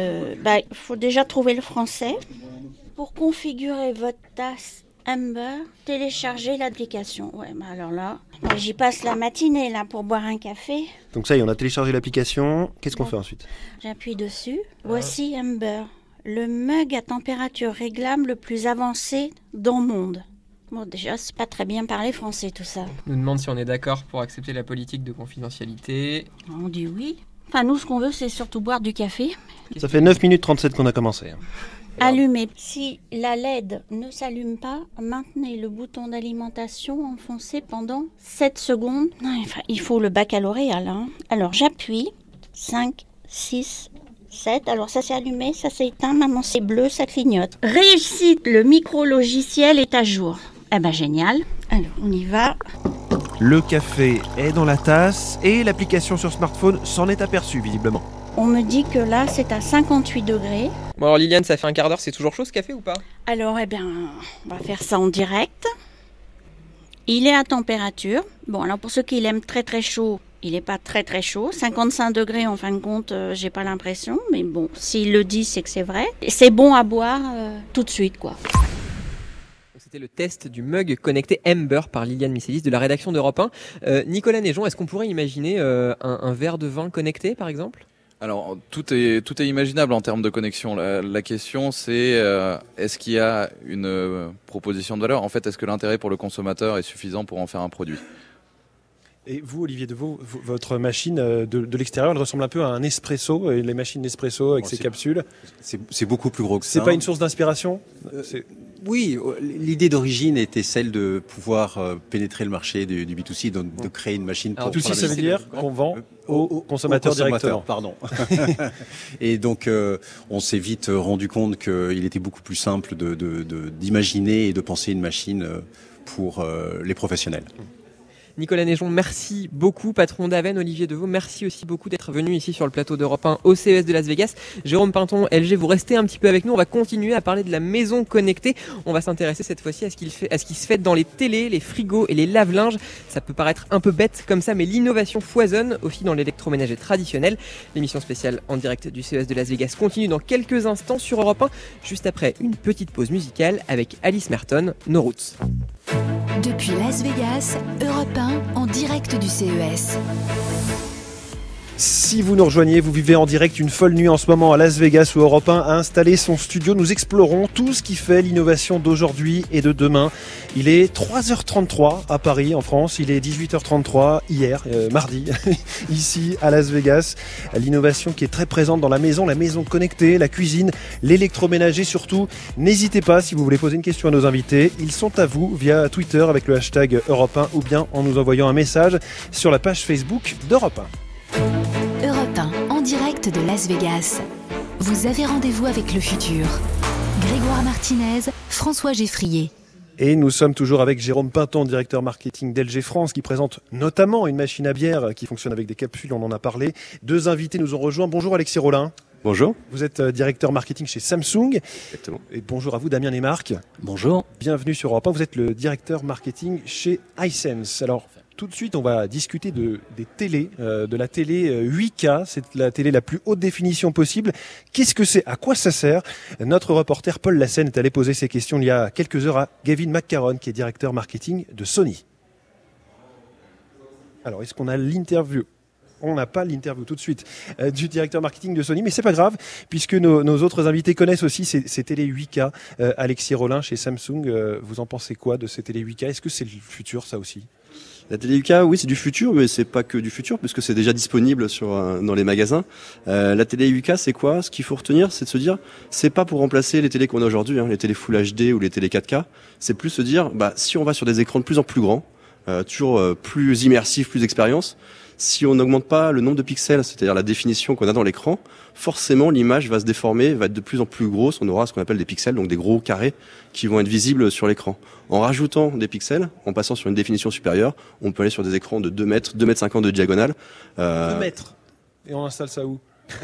il faut déjà trouver le français. Pour configurer votre tasse Amber, téléchargez l'application. Ouais, bah alors là, moi, j'y passe la matinée là pour boire un café. Donc ça y est, on a téléchargé l'application. Qu'est-ce qu'on fait ensuite? J'appuie dessus. Voici Amber. Le mug à température réglable le plus avancé dans le monde. Bon, déjà, c'est pas très bien parler français, tout ça. On nous demande si on est d'accord pour accepter la politique de confidentialité. On dit oui. Enfin, nous, ce qu'on veut, c'est surtout boire du café. Ça fait 9 minutes 37 qu'on a commencé. Allumez. Si la LED ne s'allume pas, maintenez le bouton d'alimentation enfoncé pendant 7 secondes. Enfin, il faut le baccalauréat, là. Alors, j'appuie. 5, 6... 7. Alors ça s'est allumé, ça s'est éteint, maintenant c'est bleu, ça clignote. Réussite, le micro-logiciel est à jour. Eh ben génial. Alors on y va. Le café est dans la tasse et l'application sur smartphone s'en est aperçue visiblement. On me dit que là c'est à 58 degrés. Bon alors Liliane, ça fait un quart d'heure, c'est toujours chaud ce café ou pas? Alors on va faire ça en direct. Il est à température. Bon alors pour ceux qui l'aiment très très chaud, il n'est pas très très chaud, 55 degrés en fin de compte, j'ai pas l'impression, mais bon, s'il le dit, c'est que c'est vrai. Et c'est bon à boire tout de suite, quoi. C'était le test du mug connecté Amber par Liliane Michelis de la rédaction d'Europe 1. Nicolas Neigeon, est-ce qu'on pourrait imaginer un verre de vin connecté, par exemple? Alors, tout est imaginable en termes de connexion. La question, c'est est-ce qu'il y a une proposition de valeur? En fait, est-ce que l'intérêt pour le consommateur est suffisant pour en faire un produit? Et vous, Olivier Deveau, votre machine de l'extérieur, elle ressemble un peu à un espresso, les machines Nespresso avec ces capsules. C'est beaucoup plus gros que ça. C'est pas une source d'inspiration? Oui, l'idée d'origine était celle de pouvoir pénétrer le marché du B2C, de créer une machine pour... B2C, ça veut dire qu'on vend aux consommateurs directement. Pardon. Et donc, on s'est vite rendu compte qu'il était beaucoup plus simple d'imaginer et de penser une machine pour les professionnels. Nicolas Neigeon, merci beaucoup. Patron d'Aven, Olivier Deveau, merci aussi beaucoup d'être venu ici sur le plateau d'Europe 1 au CES de Las Vegas. Jérôme Pinton, LG, vous restez un petit peu avec nous. On va continuer à parler de la maison connectée. On va s'intéresser cette fois-ci à ce qui se fait dans les télés, les frigos et les lave-linges. Ça peut paraître un peu bête comme ça, mais l'innovation foisonne aussi dans l'électroménager traditionnel. L'émission spéciale en direct du CES de Las Vegas continue dans quelques instants sur Europe 1, juste après une petite pause musicale avec Alice Merton, No Roots. Depuis Las Vegas, Europe 1 en direct du CES. Si vous nous rejoignez, vous vivez en direct une folle nuit en ce moment à Las Vegas où Europe 1 a installé son studio. Nous explorons tout ce qui fait l'innovation d'aujourd'hui et de demain. Il est 3h33 à Paris, en France. Il est 18h33 hier, mardi, ici à Las Vegas. L'innovation qui est très présente dans la maison connectée, la cuisine, l'électroménager surtout. N'hésitez pas si vous voulez poser une question à nos invités. Ils sont à vous via Twitter avec le hashtag Europe 1 ou bien en nous envoyant un message sur la page Facebook d'Europe 1. Europe 1 en direct de Las Vegas. Vous avez rendez-vous avec le futur. Grégoire Martinez, François Geffrier. Et nous sommes toujours avec Jérôme Pinton, directeur marketing d'LG France, qui présente notamment une machine à bière qui fonctionne avec des capsules, on en a parlé. Deux invités nous ont rejoints. Bonjour Alexis Rollin. Bonjour. Vous êtes directeur marketing chez Samsung. Exactement. Et bonjour à vous Damien Nemarque. Bonjour. Bienvenue sur Europe 1. Vous êtes le directeur marketing chez iSense. Alors, tout de suite, on va discuter des télés, de la télé 8K. C'est la télé la plus haute définition possible. Qu'est-ce que c'est ? À quoi ça sert ? Notre reporter Paul Lassène est allé poser ces questions il y a quelques heures à Gavin McCarron, qui est directeur marketing de Sony. Alors, est-ce qu'on a l'interview ? On n'a pas l'interview tout de suite du directeur marketing de Sony, mais c'est pas grave, puisque nos autres invités connaissent aussi ces télé 8K. Alexis Rollin chez Samsung, vous en pensez quoi de ces télé 8K ? Est-ce que c'est le futur, ça aussi ? La télé 8K, oui, c'est du futur, mais c'est pas que du futur, puisque c'est déjà disponible dans les magasins. La télé 8K, c'est quoi ? Ce qu'il faut retenir, c'est de se dire, c'est pas pour remplacer les télés qu'on a aujourd'hui, les télés Full HD ou les télé 4K. C'est plus se dire, si on va sur des écrans de plus en plus grands, toujours plus immersifs, plus d'expérience, si on n'augmente pas le nombre de pixels, c'est-à-dire la définition qu'on a dans l'écran, forcément l'image va se déformer, va être de plus en plus grosse. On aura ce qu'on appelle des pixels, donc des gros carrés qui vont être visibles sur l'écran. En rajoutant des pixels, en passant sur une définition supérieure, on peut aller sur des écrans de 2 mètres, 2 mètres 50 de diagonale. 2 mètres. Et on installe ça où ?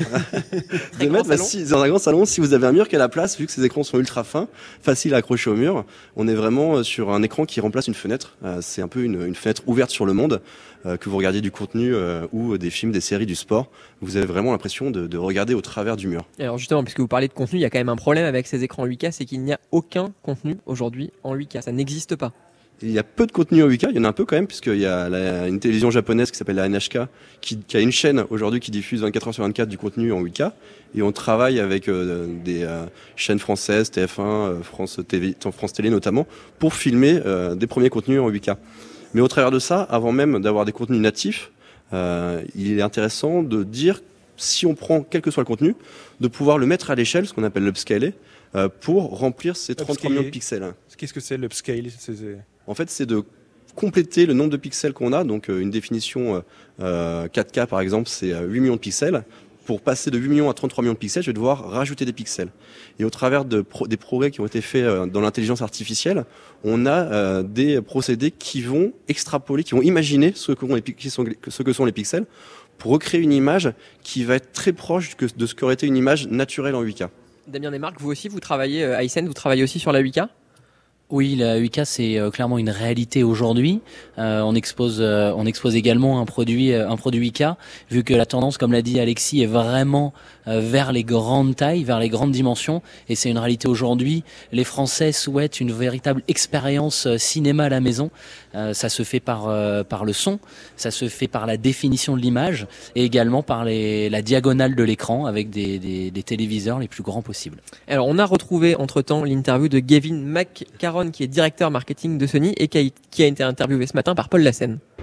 2 mètres, dans un grand salon, si vous avez un mur qui a la place, vu que ces écrans sont ultra fins, faciles à accrocher au mur, on est vraiment sur un écran qui remplace une fenêtre. C'est un peu une fenêtre ouverte sur le monde, que vous regardiez du contenu ou des films, des séries, du sport. Vous avez vraiment l'impression de regarder au travers du mur. Alors justement, puisque vous parlez de contenu, il y a quand même un problème avec ces écrans 8K, c'est qu'il n'y a aucun contenu aujourd'hui en 8K. Ça n'existe pas. Il y a peu de contenu en 8K, il y en a un peu quand même, puisqu'il y a une télévision japonaise qui s'appelle la NHK, qui a une chaîne aujourd'hui qui diffuse 24 heures sur 24 du contenu en 8K. Et on travaille avec des chaînes françaises, TF1, France Télé notamment, pour filmer des premiers contenus en 8K. Mais au travers de ça, avant même d'avoir des contenus natifs, il est intéressant de dire, si on prend quel que soit le contenu, de pouvoir le mettre à l'échelle, ce qu'on appelle l'upscaler, pour remplir ces 33 millions de pixels. Qu'est-ce que c'est l'upscale ? En fait, c'est de compléter le nombre de pixels qu'on a. Donc, une définition 4K, par exemple, c'est 8 millions de pixels. Pour passer de 8 millions à 33 millions de pixels, je vais devoir rajouter des pixels. Et au travers des progrès qui ont été faits dans l'intelligence artificielle, on a des procédés qui vont extrapoler, qui vont imaginer ce que sont les pixels pour recréer une image qui va être très proche de ce qu'aurait été une image naturelle en 8K. Damien Nemarque, vous aussi, vous travaillez à iSense, vous travaillez aussi sur la 8K ? Oui, la 8K c'est clairement une réalité aujourd'hui. On expose également un produit 8K, vu que la tendance, comme l'a dit Alexis, est vraiment vers les grandes tailles, vers les grandes dimensions, et c'est une réalité aujourd'hui. Les Français souhaitent une véritable expérience cinéma à la maison. Ça se fait par le son, ça se fait par la définition de l'image, et également par la diagonale de l'écran avec des téléviseurs les plus grands possibles. Alors on a retrouvé entre-temps l'interview de Gavin McCarron, qui est directeur marketing de Sony et qui a été interviewé ce matin par Paul Lassène.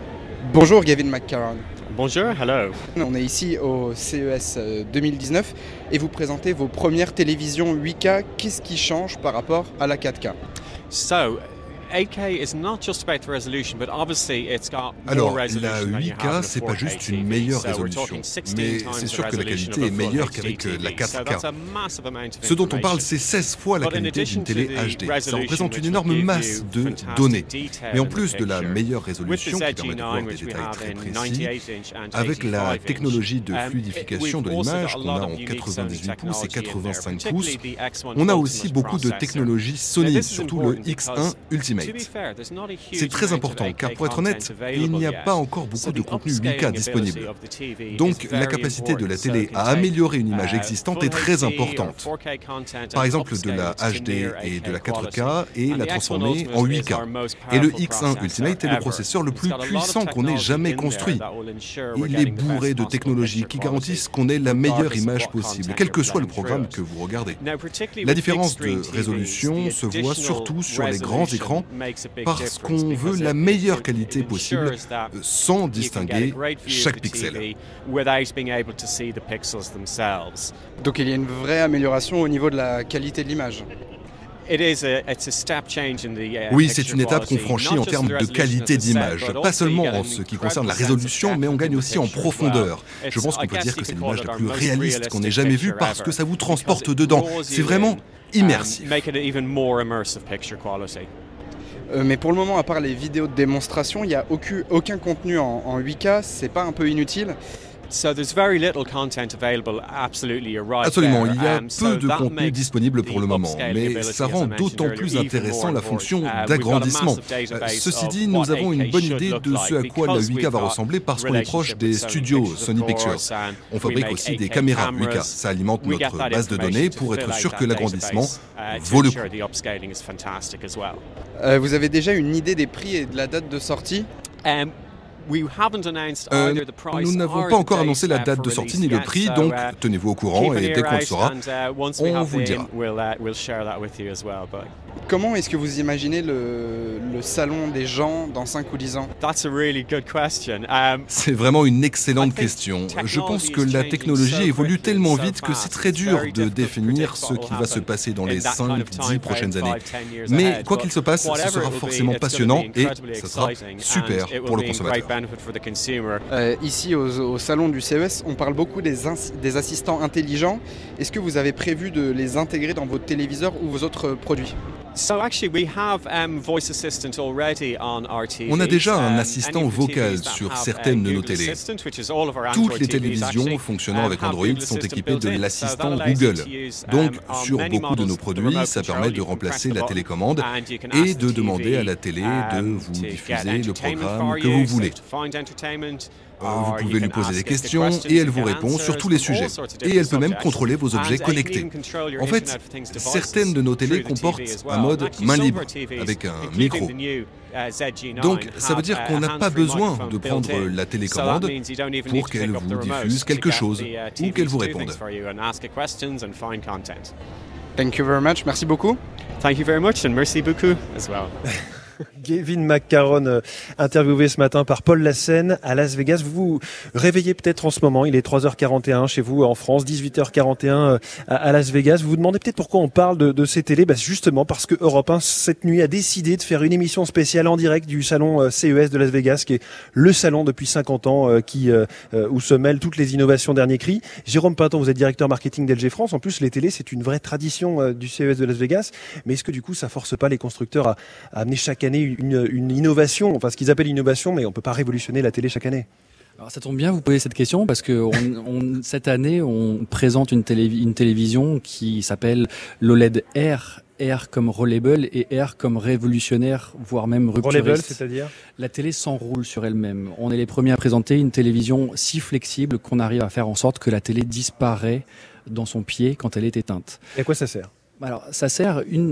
Bonjour Gavin McCarron. Bonjour, hello. On est ici au CES 2019 et vous présentez vos premières télévisions 8K. Qu'est-ce qui change par rapport à la 4K? Alors, la 8K, c'est pas juste une meilleure résolution, mais c'est sûr que la qualité est meilleure qu'avec la 4K. Ce dont on parle, c'est 16 fois la qualité d'une télé HD. Ça représente une énorme masse de données. Mais en plus de la meilleure résolution qui permet de voir des détails très précis, avec la technologie de fluidification de l'image qu'on a en 98 pouces et 85 pouces, on a aussi beaucoup de technologies Sony, surtout le X1 Ultimate. C'est très important car pour être honnête, il n'y a pas encore beaucoup de contenu 8K disponible. Donc la capacité de la télé à améliorer une image existante est très importante. Par exemple de la HD et de la 4K et la transformer en 8K. Et le X1 Ultimate est le processeur le plus puissant qu'on ait jamais construit. Il est bourré de technologies qui garantissent qu'on ait la meilleure image possible, quel que soit le programme que vous regardez. La différence de résolution se voit surtout sur les grands écrans parce qu'on veut la meilleure qualité possible sans distinguer chaque pixel. Donc il y a une vraie amélioration au niveau de la qualité de l'image. Oui, c'est une étape qu'on franchit en termes de qualité d'image, pas seulement en ce qui concerne la résolution, mais on gagne aussi en profondeur. Je pense qu'on peut dire que c'est l'image la plus réaliste qu'on ait jamais vue parce que ça vous transporte dedans. C'est vraiment immersif. Mais pour le moment, à part les vidéos de démonstration, il n'y a aucun contenu en 8K, c'est pas un peu inutile? Absolument, il y a peu de contenu disponible pour le moment, mais ça rend d'autant plus intéressant la fonction d'agrandissement. Ceci dit, nous avons une bonne idée de ce à quoi la 8K va ressembler parce qu'on est proche des studios Sony Pictures. On fabrique aussi des caméras 8K, ça alimente notre base de données pour être sûr que l'agrandissement vaut le coup. Vous avez déjà une idée des prix et de la date de sortie? Nous n'avons pas encore annoncé la date de sortie ni le prix, donc tenez-vous au courant et dès qu'on le saura, on vous le dira. Comment est-ce que vous imaginez le salon des gens dans 5 ou 10 ans? C'est vraiment une excellente question. Je pense que la technologie évolue tellement vite que c'est très dur de définir ce qui va se passer dans les 5-10 prochaines années. Mais quoi qu'il se passe, ce sera forcément passionnant et ce sera super pour le consommateur. Ici au salon du CES, on parle beaucoup des assistants intelligents. Est-ce que vous avez prévu de les intégrer dans vos téléviseurs ou vos autres produits? On a déjà un assistant vocal sur certaines de nos télés. Toutes les télévisions fonctionnant avec Android sont équipées de l'assistant Google. Donc, sur beaucoup de nos produits, ça permet de remplacer la télécommande et de demander à la télé de vous diffuser le programme que vous voulez. Vous pouvez lui poser des questions et elle vous répond sur tous les sujets. Et elle peut même contrôler vos objets connectés. En fait, certaines de nos télés comportent un mode main libre avec un micro. Donc ça veut dire qu'on n'a pas besoin de prendre la télécommande pour qu'elle vous diffuse quelque chose ou qu'elle vous réponde. Thank you very much. Merci beaucoup. Thank you very much and merci beaucoup as well. Gavin McCarron, interviewé ce matin par Paul Lassène à Las Vegas. Vous vous réveillez peut-être en ce moment, il est 3h41 chez vous en France, 18h41 à Las Vegas. Vous vous demandez peut-être pourquoi on parle de ces télés. Justement parce que Europe 1 cette nuit a décidé de faire une émission spéciale en direct du salon CES de Las Vegas, qui est le salon depuis 50 ans où se mêlent toutes les innovations dernier cri. Jérôme Pinton, vous êtes directeur marketing d'LG France. En plus, les télés, c'est une vraie tradition du CES de Las Vegas. Mais est-ce que du coup, ça force pas les constructeurs à amener chaque année une innovation, enfin ce qu'ils appellent innovation, mais on ne peut pas révolutionner la télé chaque année? Alors ça tombe bien, vous posez cette question parce que cette année, on présente une télévision qui s'appelle l'OLED R. R comme reliable et R comme révolutionnaire, voire même rupturiste. Reliable, c'est-à-dire? La télé s'enroule sur elle-même. On est les premiers à présenter une télévision si flexible qu'on arrive à faire en sorte que la télé disparaît dans son pied quand elle est éteinte. Et à quoi ça sert? Alors, ça sert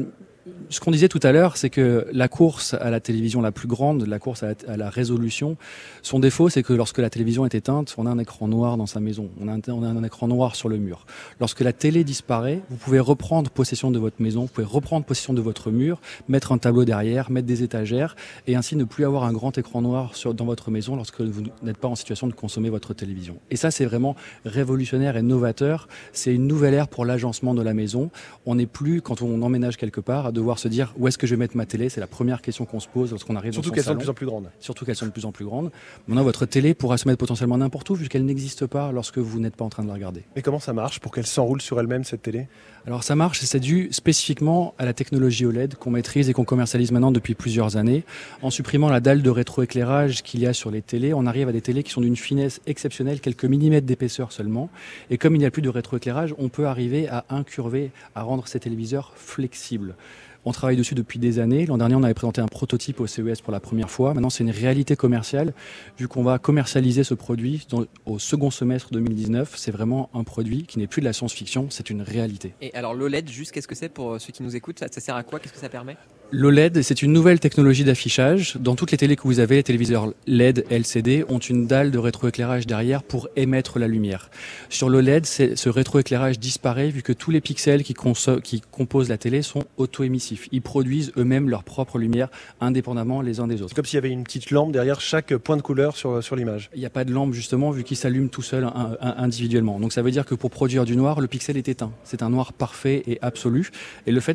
Ce qu'on disait tout à l'heure, c'est que la course à la télévision la plus grande, la course à la résolution, son défaut, c'est que lorsque la télévision est éteinte, on a un écran noir dans sa maison, on a un écran noir sur le mur. Lorsque la télé disparaît, vous pouvez reprendre possession de votre maison, vous pouvez reprendre possession de votre mur, mettre un tableau derrière, mettre des étagères, et ainsi ne plus avoir un grand écran noir dans votre maison lorsque vous n'êtes pas en situation de consommer votre télévision. Et ça, c'est vraiment révolutionnaire et novateur. C'est une nouvelle ère pour l'agencement de la maison. On n'est plus, quand on emménage quelque part, à devoir se dire où est-ce que je vais mettre ma télé. C'est la première question qu'on se pose lorsqu'on arrive dans son salon. Surtout qu'elles sont de plus en plus grandes. Surtout qu'elles sont de plus en plus grandes. Maintenant, votre télé pourra se mettre potentiellement n'importe où puisqu'elle n'existe pas lorsque vous n'êtes pas en train de la regarder. Mais comment ça marche pour qu'elle s'enroule sur elle-même, cette télé ? Alors ça marche, c'est dû spécifiquement à la technologie OLED qu'on maîtrise et qu'on commercialise maintenant depuis plusieurs années. En supprimant la dalle de rétroéclairage qu'il y a sur les télés, on arrive à des télés qui sont d'une finesse exceptionnelle, quelques millimètres d'épaisseur seulement. Et comme il n'y a plus de rétroéclairage, on peut arriver à incurver, à rendre ces téléviseurs flexibles. On travaille dessus depuis des années. L'an dernier, on avait présenté un prototype au CES pour la première fois. Maintenant, c'est une réalité commerciale. Vu qu'on va commercialiser ce produit au second semestre 2019, c'est vraiment un produit qui n'est plus de la science-fiction, c'est une réalité. Et alors l'OLED, juste qu'est-ce que c'est pour ceux qui nous écoutent ? Ça sert à quoi ? Qu'est-ce que ça permet ? L'OLED, c'est une nouvelle technologie d'affichage. Dans toutes les télés que vous avez, les téléviseurs LED, LCD, ont une dalle de rétroéclairage derrière pour émettre la lumière. Sur l'OLED, ce rétroéclairage disparaît vu que tous les pixels qui composent la télé sont auto-émissifs. Ils produisent eux-mêmes leur propre lumière indépendamment les uns des autres. C'est comme s'il y avait une petite lampe derrière chaque point de couleur sur l'image. Il n'y a pas de lampe justement vu qu'il s'allume tout seul individuellement. Donc ça veut dire que pour produire du noir, le pixel est éteint. C'est un noir parfait et absolu. Et le fait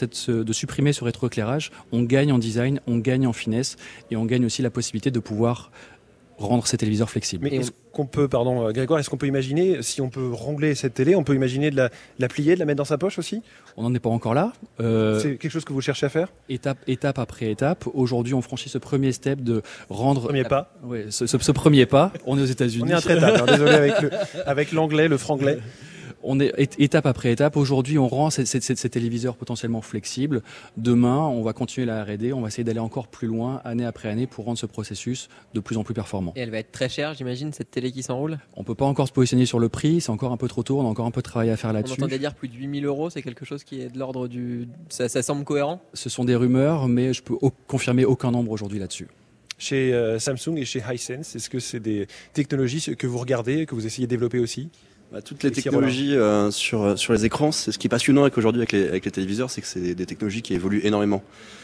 de supprimer ce rétroéclairage, on gagne en design, on gagne en finesse et on gagne aussi la possibilité de pouvoir rendre ces téléviseurs flexibles. Mais est-ce qu'on peut, Grégoire, est-ce qu'on peut imaginer, si on peut rongler cette télé, on peut imaginer de la plier, de la mettre dans sa poche aussi ? On n'en est pas encore là. C'est quelque chose que vous cherchez à faire ? Étape après étape. Aujourd'hui, on franchit ce premier step de rendre... Premier pas. Oui, ce premier pas. On est aux États-Unis. On est intraitable, désolé avec l'anglais, le franglais. On est étape après étape. Aujourd'hui, on rend ces téléviseurs potentiellement flexibles. Demain, on va continuer la R&D. On va essayer d'aller encore plus loin, année après année, pour rendre ce processus de plus en plus performant. Et elle va être très chère, j'imagine, cette télé qui s'enroule ? On peut pas encore se positionner sur le prix. C'est encore un peu trop tôt. On a encore un peu de travail à faire là-dessus. On entendait dire plus de 8 000 €. C'est quelque chose qui est de l'ordre du... Ça semble cohérent ? Ce sont des rumeurs, mais je peux confirmer aucun nombre aujourd'hui là-dessus. Chez Samsung et chez Hisense, est-ce que c'est des technologies que vous regardez, que vous essayez de développer aussi ? Toutes les technologies sur les écrans, c'est ce qui est passionnant aujourd'hui avec les téléviseurs, c'est que c'est des technologies qui évoluent énormément.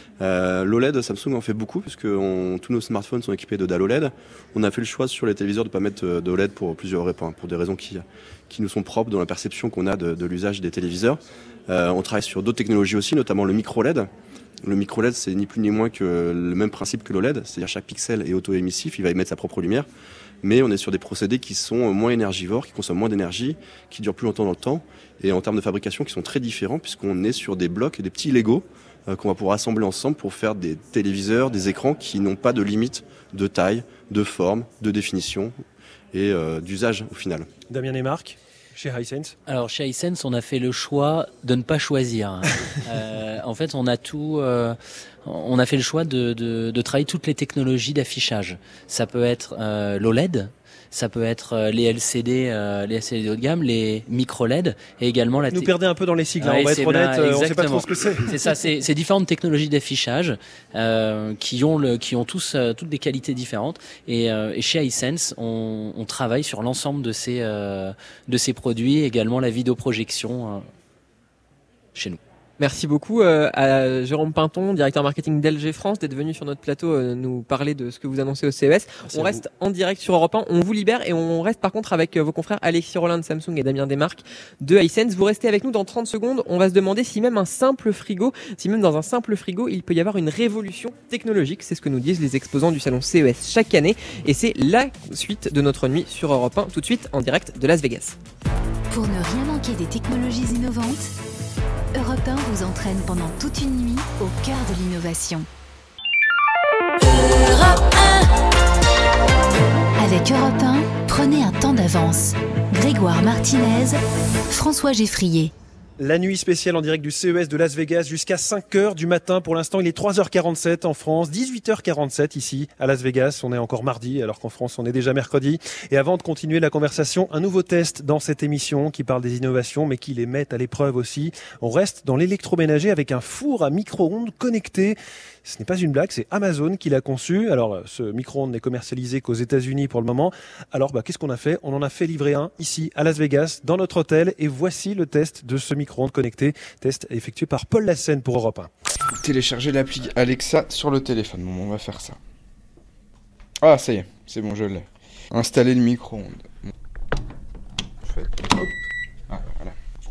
L'OLED, Samsung en fait beaucoup puisque tous nos smartphones sont équipés de dalle OLED. On a fait le choix sur les téléviseurs de ne pas mettre d'OLED pour des raisons qui nous sont propres dans la perception qu'on a de l'usage des téléviseurs. On travaille sur d'autres technologies aussi, notamment le micro-LED. Le micro-LED, c'est ni plus ni moins que le même principe que l'OLED, c'est-à-dire chaque pixel est auto-émissif, il va émettre sa propre lumière. Mais on est sur des procédés qui sont moins énergivores, qui consomment moins d'énergie, qui durent plus longtemps dans le temps, et en termes de fabrication qui sont très différents, puisqu'on est sur des blocs et des petits Lego qu'on va pouvoir assembler ensemble pour faire des téléviseurs, des écrans qui n'ont pas de limite de taille, de forme, de définition et d'usage au final. Damien et Marc, chez Hisense ? Alors chez Hisense, on a fait le choix de ne pas choisir. En fait, on a fait le choix de travailler toutes les technologies d'affichage. Ça peut être l'OLED, ça peut être les LCD haut de gamme, les micro-LED et également la... Vous nous perdez un peu dans les sigles, on va être honnête, on ne sait pas trop ce que c'est. C'est ça, c'est différentes technologies d'affichage qui ont tous toutes des qualités différentes. Et chez Hisense, on travaille sur l'ensemble de ces produits, également la vidéoprojection chez nous. Merci beaucoup à Jérôme Pinton, directeur marketing d'LG France, d'être venu sur notre plateau nous parler de ce que vous annoncez au CES. On reste en direct sur Europe 1, on vous libère et on reste par contre avec vos confrères Alexis Rollin de Samsung et Damien Desmarques de Hisense. Vous restez avec nous dans 30 secondes. On va se demander si même dans un simple frigo, il peut y avoir une révolution technologique. C'est ce que nous disent les exposants du salon CES chaque année. Et c'est la suite de notre nuit sur Europe 1, tout de suite en direct de Las Vegas. Pour ne rien manquer des technologies innovantes, Europe 1 vous entraîne pendant toute une nuit au cœur de l'innovation. Europe 1. Avec Europe 1, prenez un temps d'avance. Grégoire Martinez, François Geffrier. La nuit spéciale en direct du CES de Las Vegas jusqu'à 5h du matin. Pour l'instant, il est 3h47 en France, 18h47 ici à Las Vegas. On est encore mardi alors qu'en France, on est déjà mercredi. Et avant de continuer la conversation, un nouveau test dans cette émission qui parle des innovations mais qui les met à l'épreuve aussi. On reste dans l'électroménager avec un four à micro-ondes connecté. Ce n'est pas une blague, c'est Amazon qui l'a conçu. Alors, ce micro-ondes n'est commercialisé qu'aux États-Unis pour le moment. Alors, qu'est-ce qu'on a fait? On en a fait livrer un ici à Las Vegas, dans notre hôtel. Et voici le test de ce micro-ondes connecté. Test effectué par Paul Lassène pour Europe 1. Télécharger l'appli Alexa sur le téléphone. Bon, on va faire ça. Ah, ça y est, c'est bon, je l'ai. Installer le micro-ondes. Hop. Ah, voilà.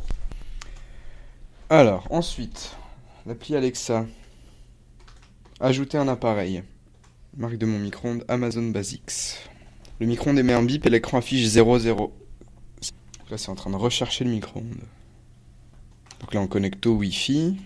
Alors, ensuite, l'appli Alexa. Ajouter un appareil. Marque de mon micro-ondes, Amazon Basics. Le micro-ondes émet un bip et l'écran affiche 00. Là, c'est en train de rechercher le micro-ondes. Donc là, on connecte au Wi-Fi.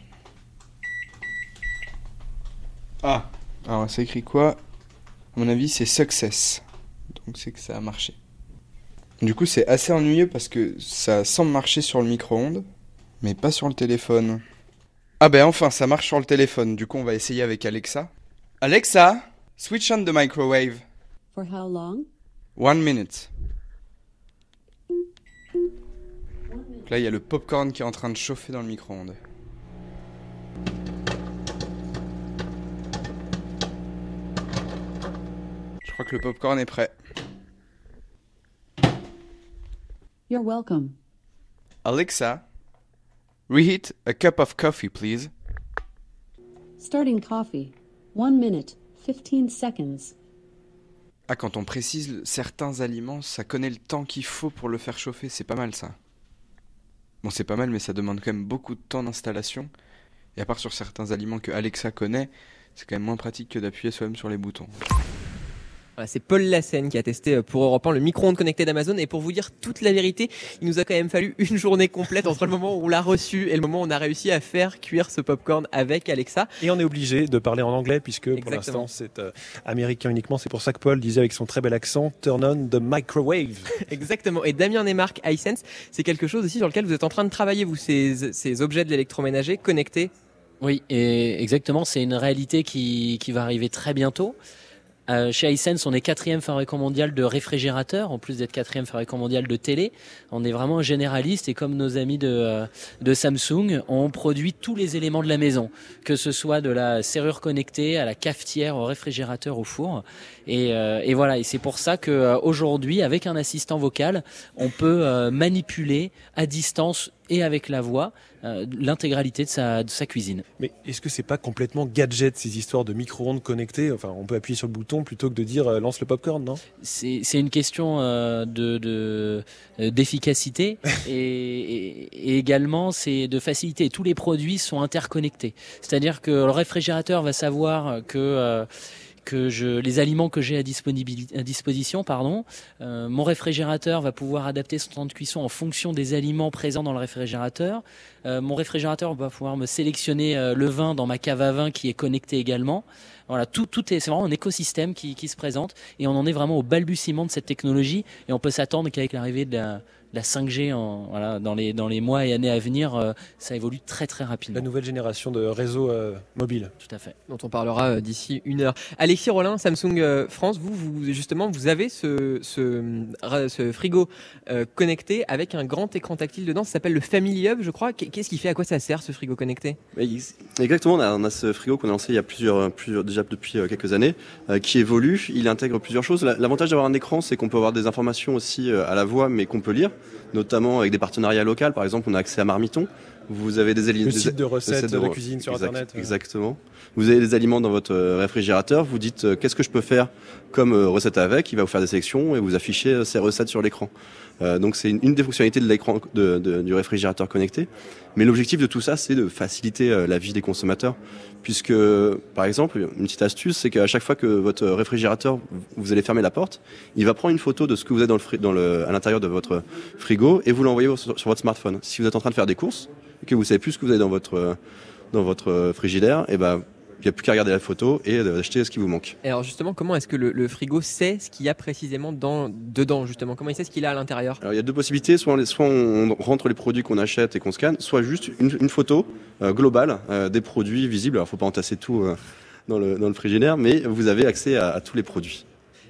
Ah, alors ça écrit quoi? À mon avis, c'est Success. Donc c'est que ça a marché. Du coup, c'est assez ennuyeux parce que ça semble marcher sur le micro-ondes, mais pas sur le téléphone. Ah ben enfin, ça marche sur le téléphone. Du coup, on va essayer avec Alexa. Alexa, switch on the microwave. For how long? 1 minute. Donc là, il y a le popcorn qui est en train de chauffer dans le micro-ondes. Je crois que le popcorn est prêt. You're welcome. Alexa, reheat a cup of coffee, please. Starting coffee. 1 minute, 15 seconds. Ah, quand on précise certains aliments, ça connaît le temps qu'il faut pour le faire chauffer, c'est pas mal ça. Bon, c'est pas mal, mais ça demande quand même beaucoup de temps d'installation. Et à part sur certains aliments que Alexa connaît, c'est quand même moins pratique que d'appuyer soi-même sur les boutons. Voilà, c'est Paul Lassène qui a testé pour Europe 1 le micro-ondes connecté d'Amazon. Et pour vous dire toute la vérité, il nous a quand même fallu une journée complète entre le moment où on l'a reçu et le moment où on a réussi à faire cuire ce popcorn avec Alexa. Et on est obligé de parler en anglais puisque pour l'instant c'est américain uniquement. C'est pour ça que Paul disait avec son très bel accent « Turn on the microwave ». Exactement. Et Damien Nemark, iSense, c'est quelque chose aussi sur lequel vous êtes en train de travailler, vous, ces objets de l'électroménager connectés. Oui, et exactement, c'est une réalité qui va arriver très bientôt. Chez iSense, on est 4e fabricant mondial de réfrigérateurs, en plus d'être 4e fabricant mondial de télé. On est vraiment généraliste et comme nos amis de Samsung, on produit tous les éléments de la maison, que ce soit de la serrure connectée à la cafetière, au réfrigérateur, au four. Et voilà, et c'est pour ça qu'aujourd'hui, avec un assistant vocal, on peut manipuler à distance et avec la voix l'intégralité de sa cuisine. Mais est-ce que c'est pas complètement gadget ces histoires de micro-ondes connectées? Enfin, on peut appuyer sur le bouton plutôt que de dire lance le popcorn, non? C'est une question d'efficacité et également c'est de facilité. Tous les produits sont interconnectés. C'est-à-dire que le réfrigérateur va savoir que les aliments que j'ai à disposition, mon réfrigérateur va pouvoir adapter son temps de cuisson en fonction des aliments présents dans le réfrigérateur. Mon réfrigérateur va pouvoir me sélectionner le vin dans ma cave à vin qui est connectée également. Voilà, c'est vraiment un écosystème qui se présente et on en est vraiment au balbutiement de cette technologie et on peut s'attendre qu'avec l'arrivée de la 5G dans les mois et années à venir, ça évolue très très rapidement. La nouvelle génération de réseaux mobiles. Tout à fait. Dont on parlera d'ici 1 heure. Alexis Rollin, Samsung France, vous avez ce frigo connecté avec un grand écran tactile dedans. Ça s'appelle le Family Hub, je crois. Qu'est-ce qu'il fait? À quoi ça sert ce frigo connecté? Exactement, on a ce frigo qu'on a lancé il y a déjà depuis quelques années, qui évolue. Il intègre plusieurs choses. L'avantage d'avoir un écran, c'est qu'on peut avoir des informations aussi à la voix, mais qu'on peut lire, notamment avec des partenariats locaux. Par exemple, on a accès à Marmiton. Vous avez le site de recettes de cuisine sur Internet. Exactement. Vous avez des aliments dans votre réfrigérateur. Vous dites qu'est-ce que je peux faire comme recette avec. Il va vous faire des sélections et vous afficher ces recettes sur l'écran. Donc c'est une des fonctionnalités de l'écran du réfrigérateur connecté. Mais l'objectif de tout ça, c'est de faciliter la vie des consommateurs. Puisque, par exemple, une petite astuce, c'est qu'à chaque fois que votre réfrigérateur, vous allez fermer la porte, il va prendre une photo de ce que vous avez à l'intérieur de votre frigo et vous l'envoyer sur votre smartphone. Si vous êtes en train de faire des courses et que vous savez plus ce que vous avez dans votre frigidaire, et Il n'y a plus qu'à regarder la photo et d'acheter ce qui vous manque. Et alors justement, comment est-ce que le frigo sait ce qu'il y a précisément dedans justement? Comment il sait ce qu'il a à l'intérieur? Alors il y a deux possibilités, soit on rentre les produits qu'on achète et qu'on scanne, soit juste une photo globale des produits visibles. Alors il ne faut pas entasser tout dans le frigidaire, mais vous avez accès à tous les produits.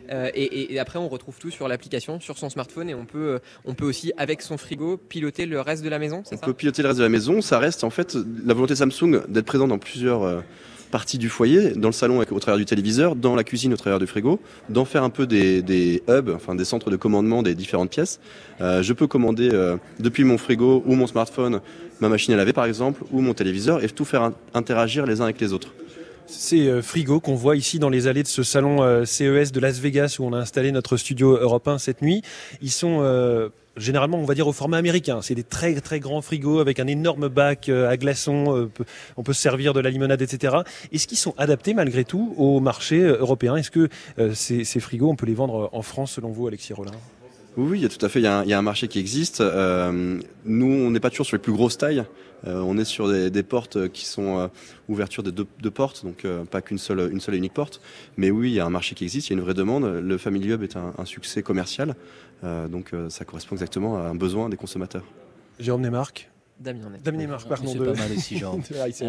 Et après, on retrouve tout sur l'application, sur son smartphone, et on peut aussi, avec son frigo, piloter le reste de la maison, c'est ça? On peut piloter le reste de la maison. Ça reste en fait la volonté Samsung d'être présent dans plusieurs parties du foyer, dans le salon au travers du téléviseur, dans la cuisine au travers du frigo, d'en faire un peu des hubs, enfin des centres de commandement des différentes pièces. Je peux commander depuis mon frigo ou mon smartphone ma machine à laver par exemple, ou mon téléviseur, et tout faire interagir les uns avec les autres. Ces frigos qu'on voit ici dans les allées de ce salon CES de Las Vegas où on a installé notre studio Europe 1 cette nuit, ils sont généralement, on va dire, au format américain. C'est des très très grands frigos avec un énorme bac à glaçons, on peut se servir de la limonade, etc. Est-ce qu'ils sont adaptés malgré tout au marché européen? Est-ce que ces frigos, on peut les vendre en France selon vous, Alexis Rollin? Oui, tout à fait. Il y a un marché qui existe. Nous, on n'est pas toujours sur les plus grosses tailles. On est sur des portes qui sont ouverture de deux portes, donc pas qu'une seule et unique porte. Mais oui, il y a un marché qui existe, il y a une vraie demande. Le Family Hub est un succès commercial, donc ça correspond exactement à un besoin des consommateurs. Jérôme Neymarck. Damien Neymarck, pardon. C'est pas mal aussi, Jérôme.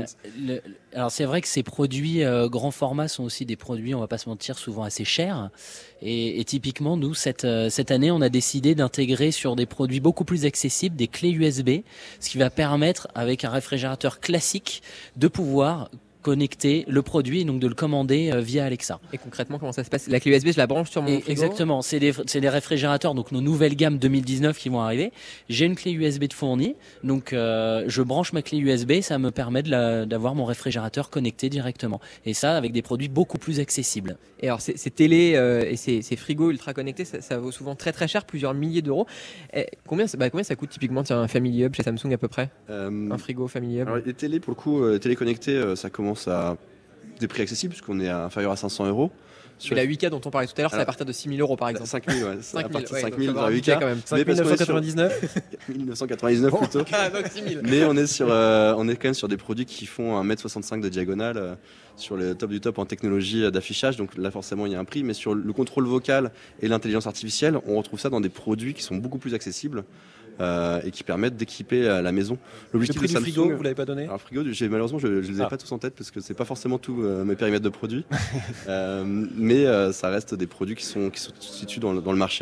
Alors c'est vrai que ces produits grand format sont aussi des produits, on va pas se mentir, souvent assez chers. Et typiquement, nous, cette année, on a décidé d'intégrer sur des produits beaucoup plus accessibles des clés USB, ce qui va permettre, avec un réfrigérateur classique, de pouvoir connecter le produit et donc de le commander via Alexa. Et concrètement, comment ça se passe? La clé USB, je la branche sur mon frigo? Exactement, c'est des réfrigérateurs, donc nos nouvelles gammes 2019 qui vont arriver. J'ai une clé USB de fournie, donc je branche ma clé USB, ça me permet d'avoir mon réfrigérateur connecté directement. Et ça, avec des produits beaucoup plus accessibles. Et alors, ces télés et ces frigos ultra connectés, ça vaut souvent très très cher, plusieurs milliers d'euros. Combien ça coûte typiquement un Family Hub chez Samsung à peu près? Un frigo Family Hub? Alors, les télés, pour le coup, les télés connectées, ça commence à des prix accessibles puisqu'on est inférieur à 500 €. Sur la 8K dont on parlait tout à l'heure, c'est à partir de 6 000 € par exemple. 5 000, ouais. 5 000, à partir de 5 ouais, 000 dans la 8K. Quand même. 5 999 1999 plutôt. Ah, donc 6 000. Mais on est quand même sur des produits qui font 1,65 m de diagonale sur le top du top en technologie d'affichage. Donc là, forcément, il y a un prix. Mais sur le contrôle vocal et l'intelligence artificielle, on retrouve ça dans des produits qui sont beaucoup plus accessibles. Et qui permettent d'équiper la maison. Le prix du frigo, vous l'avez pas donné? Alors, frigo, malheureusement, je ne les ai pas tous en tête parce que c'est pas forcément tous mes périmètres de produits, mais ça reste des produits qui se situent dans le marché.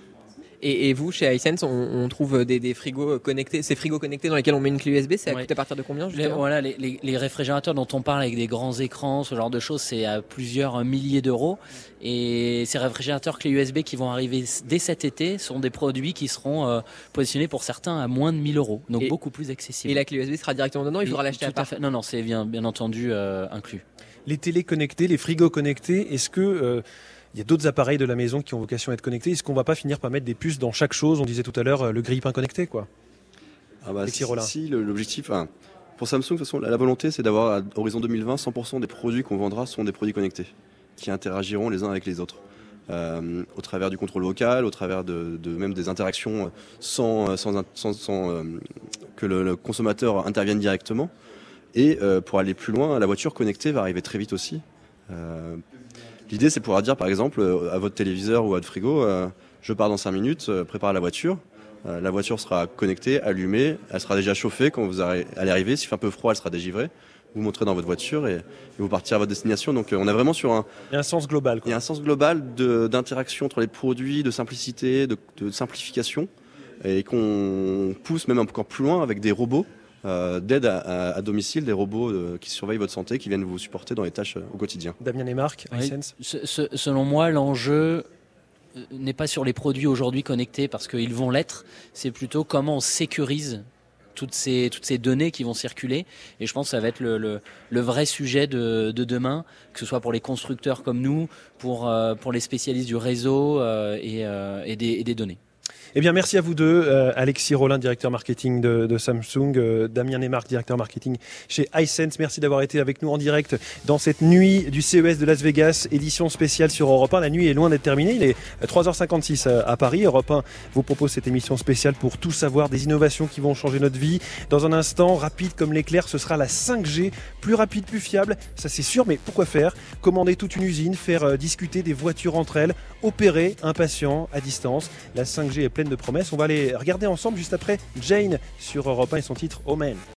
Et vous, chez Hisense, on trouve des frigos connectés, ces frigos connectés dans lesquels on met une clé USB, ça coûte à partir de combien justement? Les réfrigérateurs dont on parle avec des grands écrans, ce genre de choses, c'est à plusieurs milliers d'euros. Et ces réfrigérateurs clés USB qui vont arriver dès cet été sont des produits qui seront positionnés pour certains à moins de 1 000 €, donc beaucoup plus accessibles. Et la clé USB sera directement dedans, il faudra l'acheter à part? Non, c'est bien entendu inclus. Les télés connectées, les frigos connectés, est-ce que il y a d'autres appareils de la maison qui ont vocation à être connectés? Est-ce qu'on va pas finir par mettre des puces dans chaque chose? On disait tout à l'heure le grille-pain connecté, quoi. Si l'objectif, pour Samsung, de toute façon, la volonté, c'est d'avoir à horizon 2020, 100% des produits qu'on vendra sont des produits connectés, qui interagiront les uns avec les autres. Au travers du contrôle vocal, au travers de même des interactions sans que le consommateur intervienne directement. Et pour aller plus loin, la voiture connectée va arriver très vite aussi. L'idée, c'est de pouvoir dire, par exemple, à votre téléviseur ou à votre frigo, je pars dans 5 minutes, prépare la voiture. La voiture sera connectée, allumée, elle sera déjà chauffée quand vous allez arriver. S'il fait un peu froid, elle sera dégivrée. Vous montrez dans votre voiture et vous partirez à votre destination. Donc on est vraiment sur Il y a un sens global. Il y a un sens global d'interaction entre les produits, de simplicité, de simplification, et qu'on pousse même encore plus loin avec des robots d'aide à domicile, des robots qui surveillent votre santé, qui viennent vous supporter dans les tâches au quotidien. Damien Neymarck, Hisense. Selon moi, l'enjeu n'est pas sur les produits aujourd'hui connectés parce qu'ils vont l'être, c'est plutôt comment on sécurise toutes ces données qui vont circuler, et je pense que ça va être le vrai sujet de demain, que ce soit pour les constructeurs comme nous, pour les spécialistes du réseau et des données. Eh bien, merci à vous deux. Alexis Rollin, directeur marketing de Samsung, Damien Neymark, directeur marketing chez Hisense. Merci d'avoir été avec nous en direct dans cette nuit du CES de Las Vegas, édition spéciale sur Europe 1. La nuit est loin d'être terminée. Il est 3h56 à Paris. Europe 1 vous propose cette émission spéciale pour tout savoir des innovations qui vont changer notre vie. Dans un instant, rapide comme l'éclair, ce sera la 5G. Plus rapide, plus fiable, ça c'est sûr, mais pourquoi faire ? Commander toute une usine, faire discuter des voitures entre elles, opérer un patient à distance. La 5G est pleine de promesses. On va aller regarder ensemble juste après Jane sur Europe 1 et son titre Oh Man.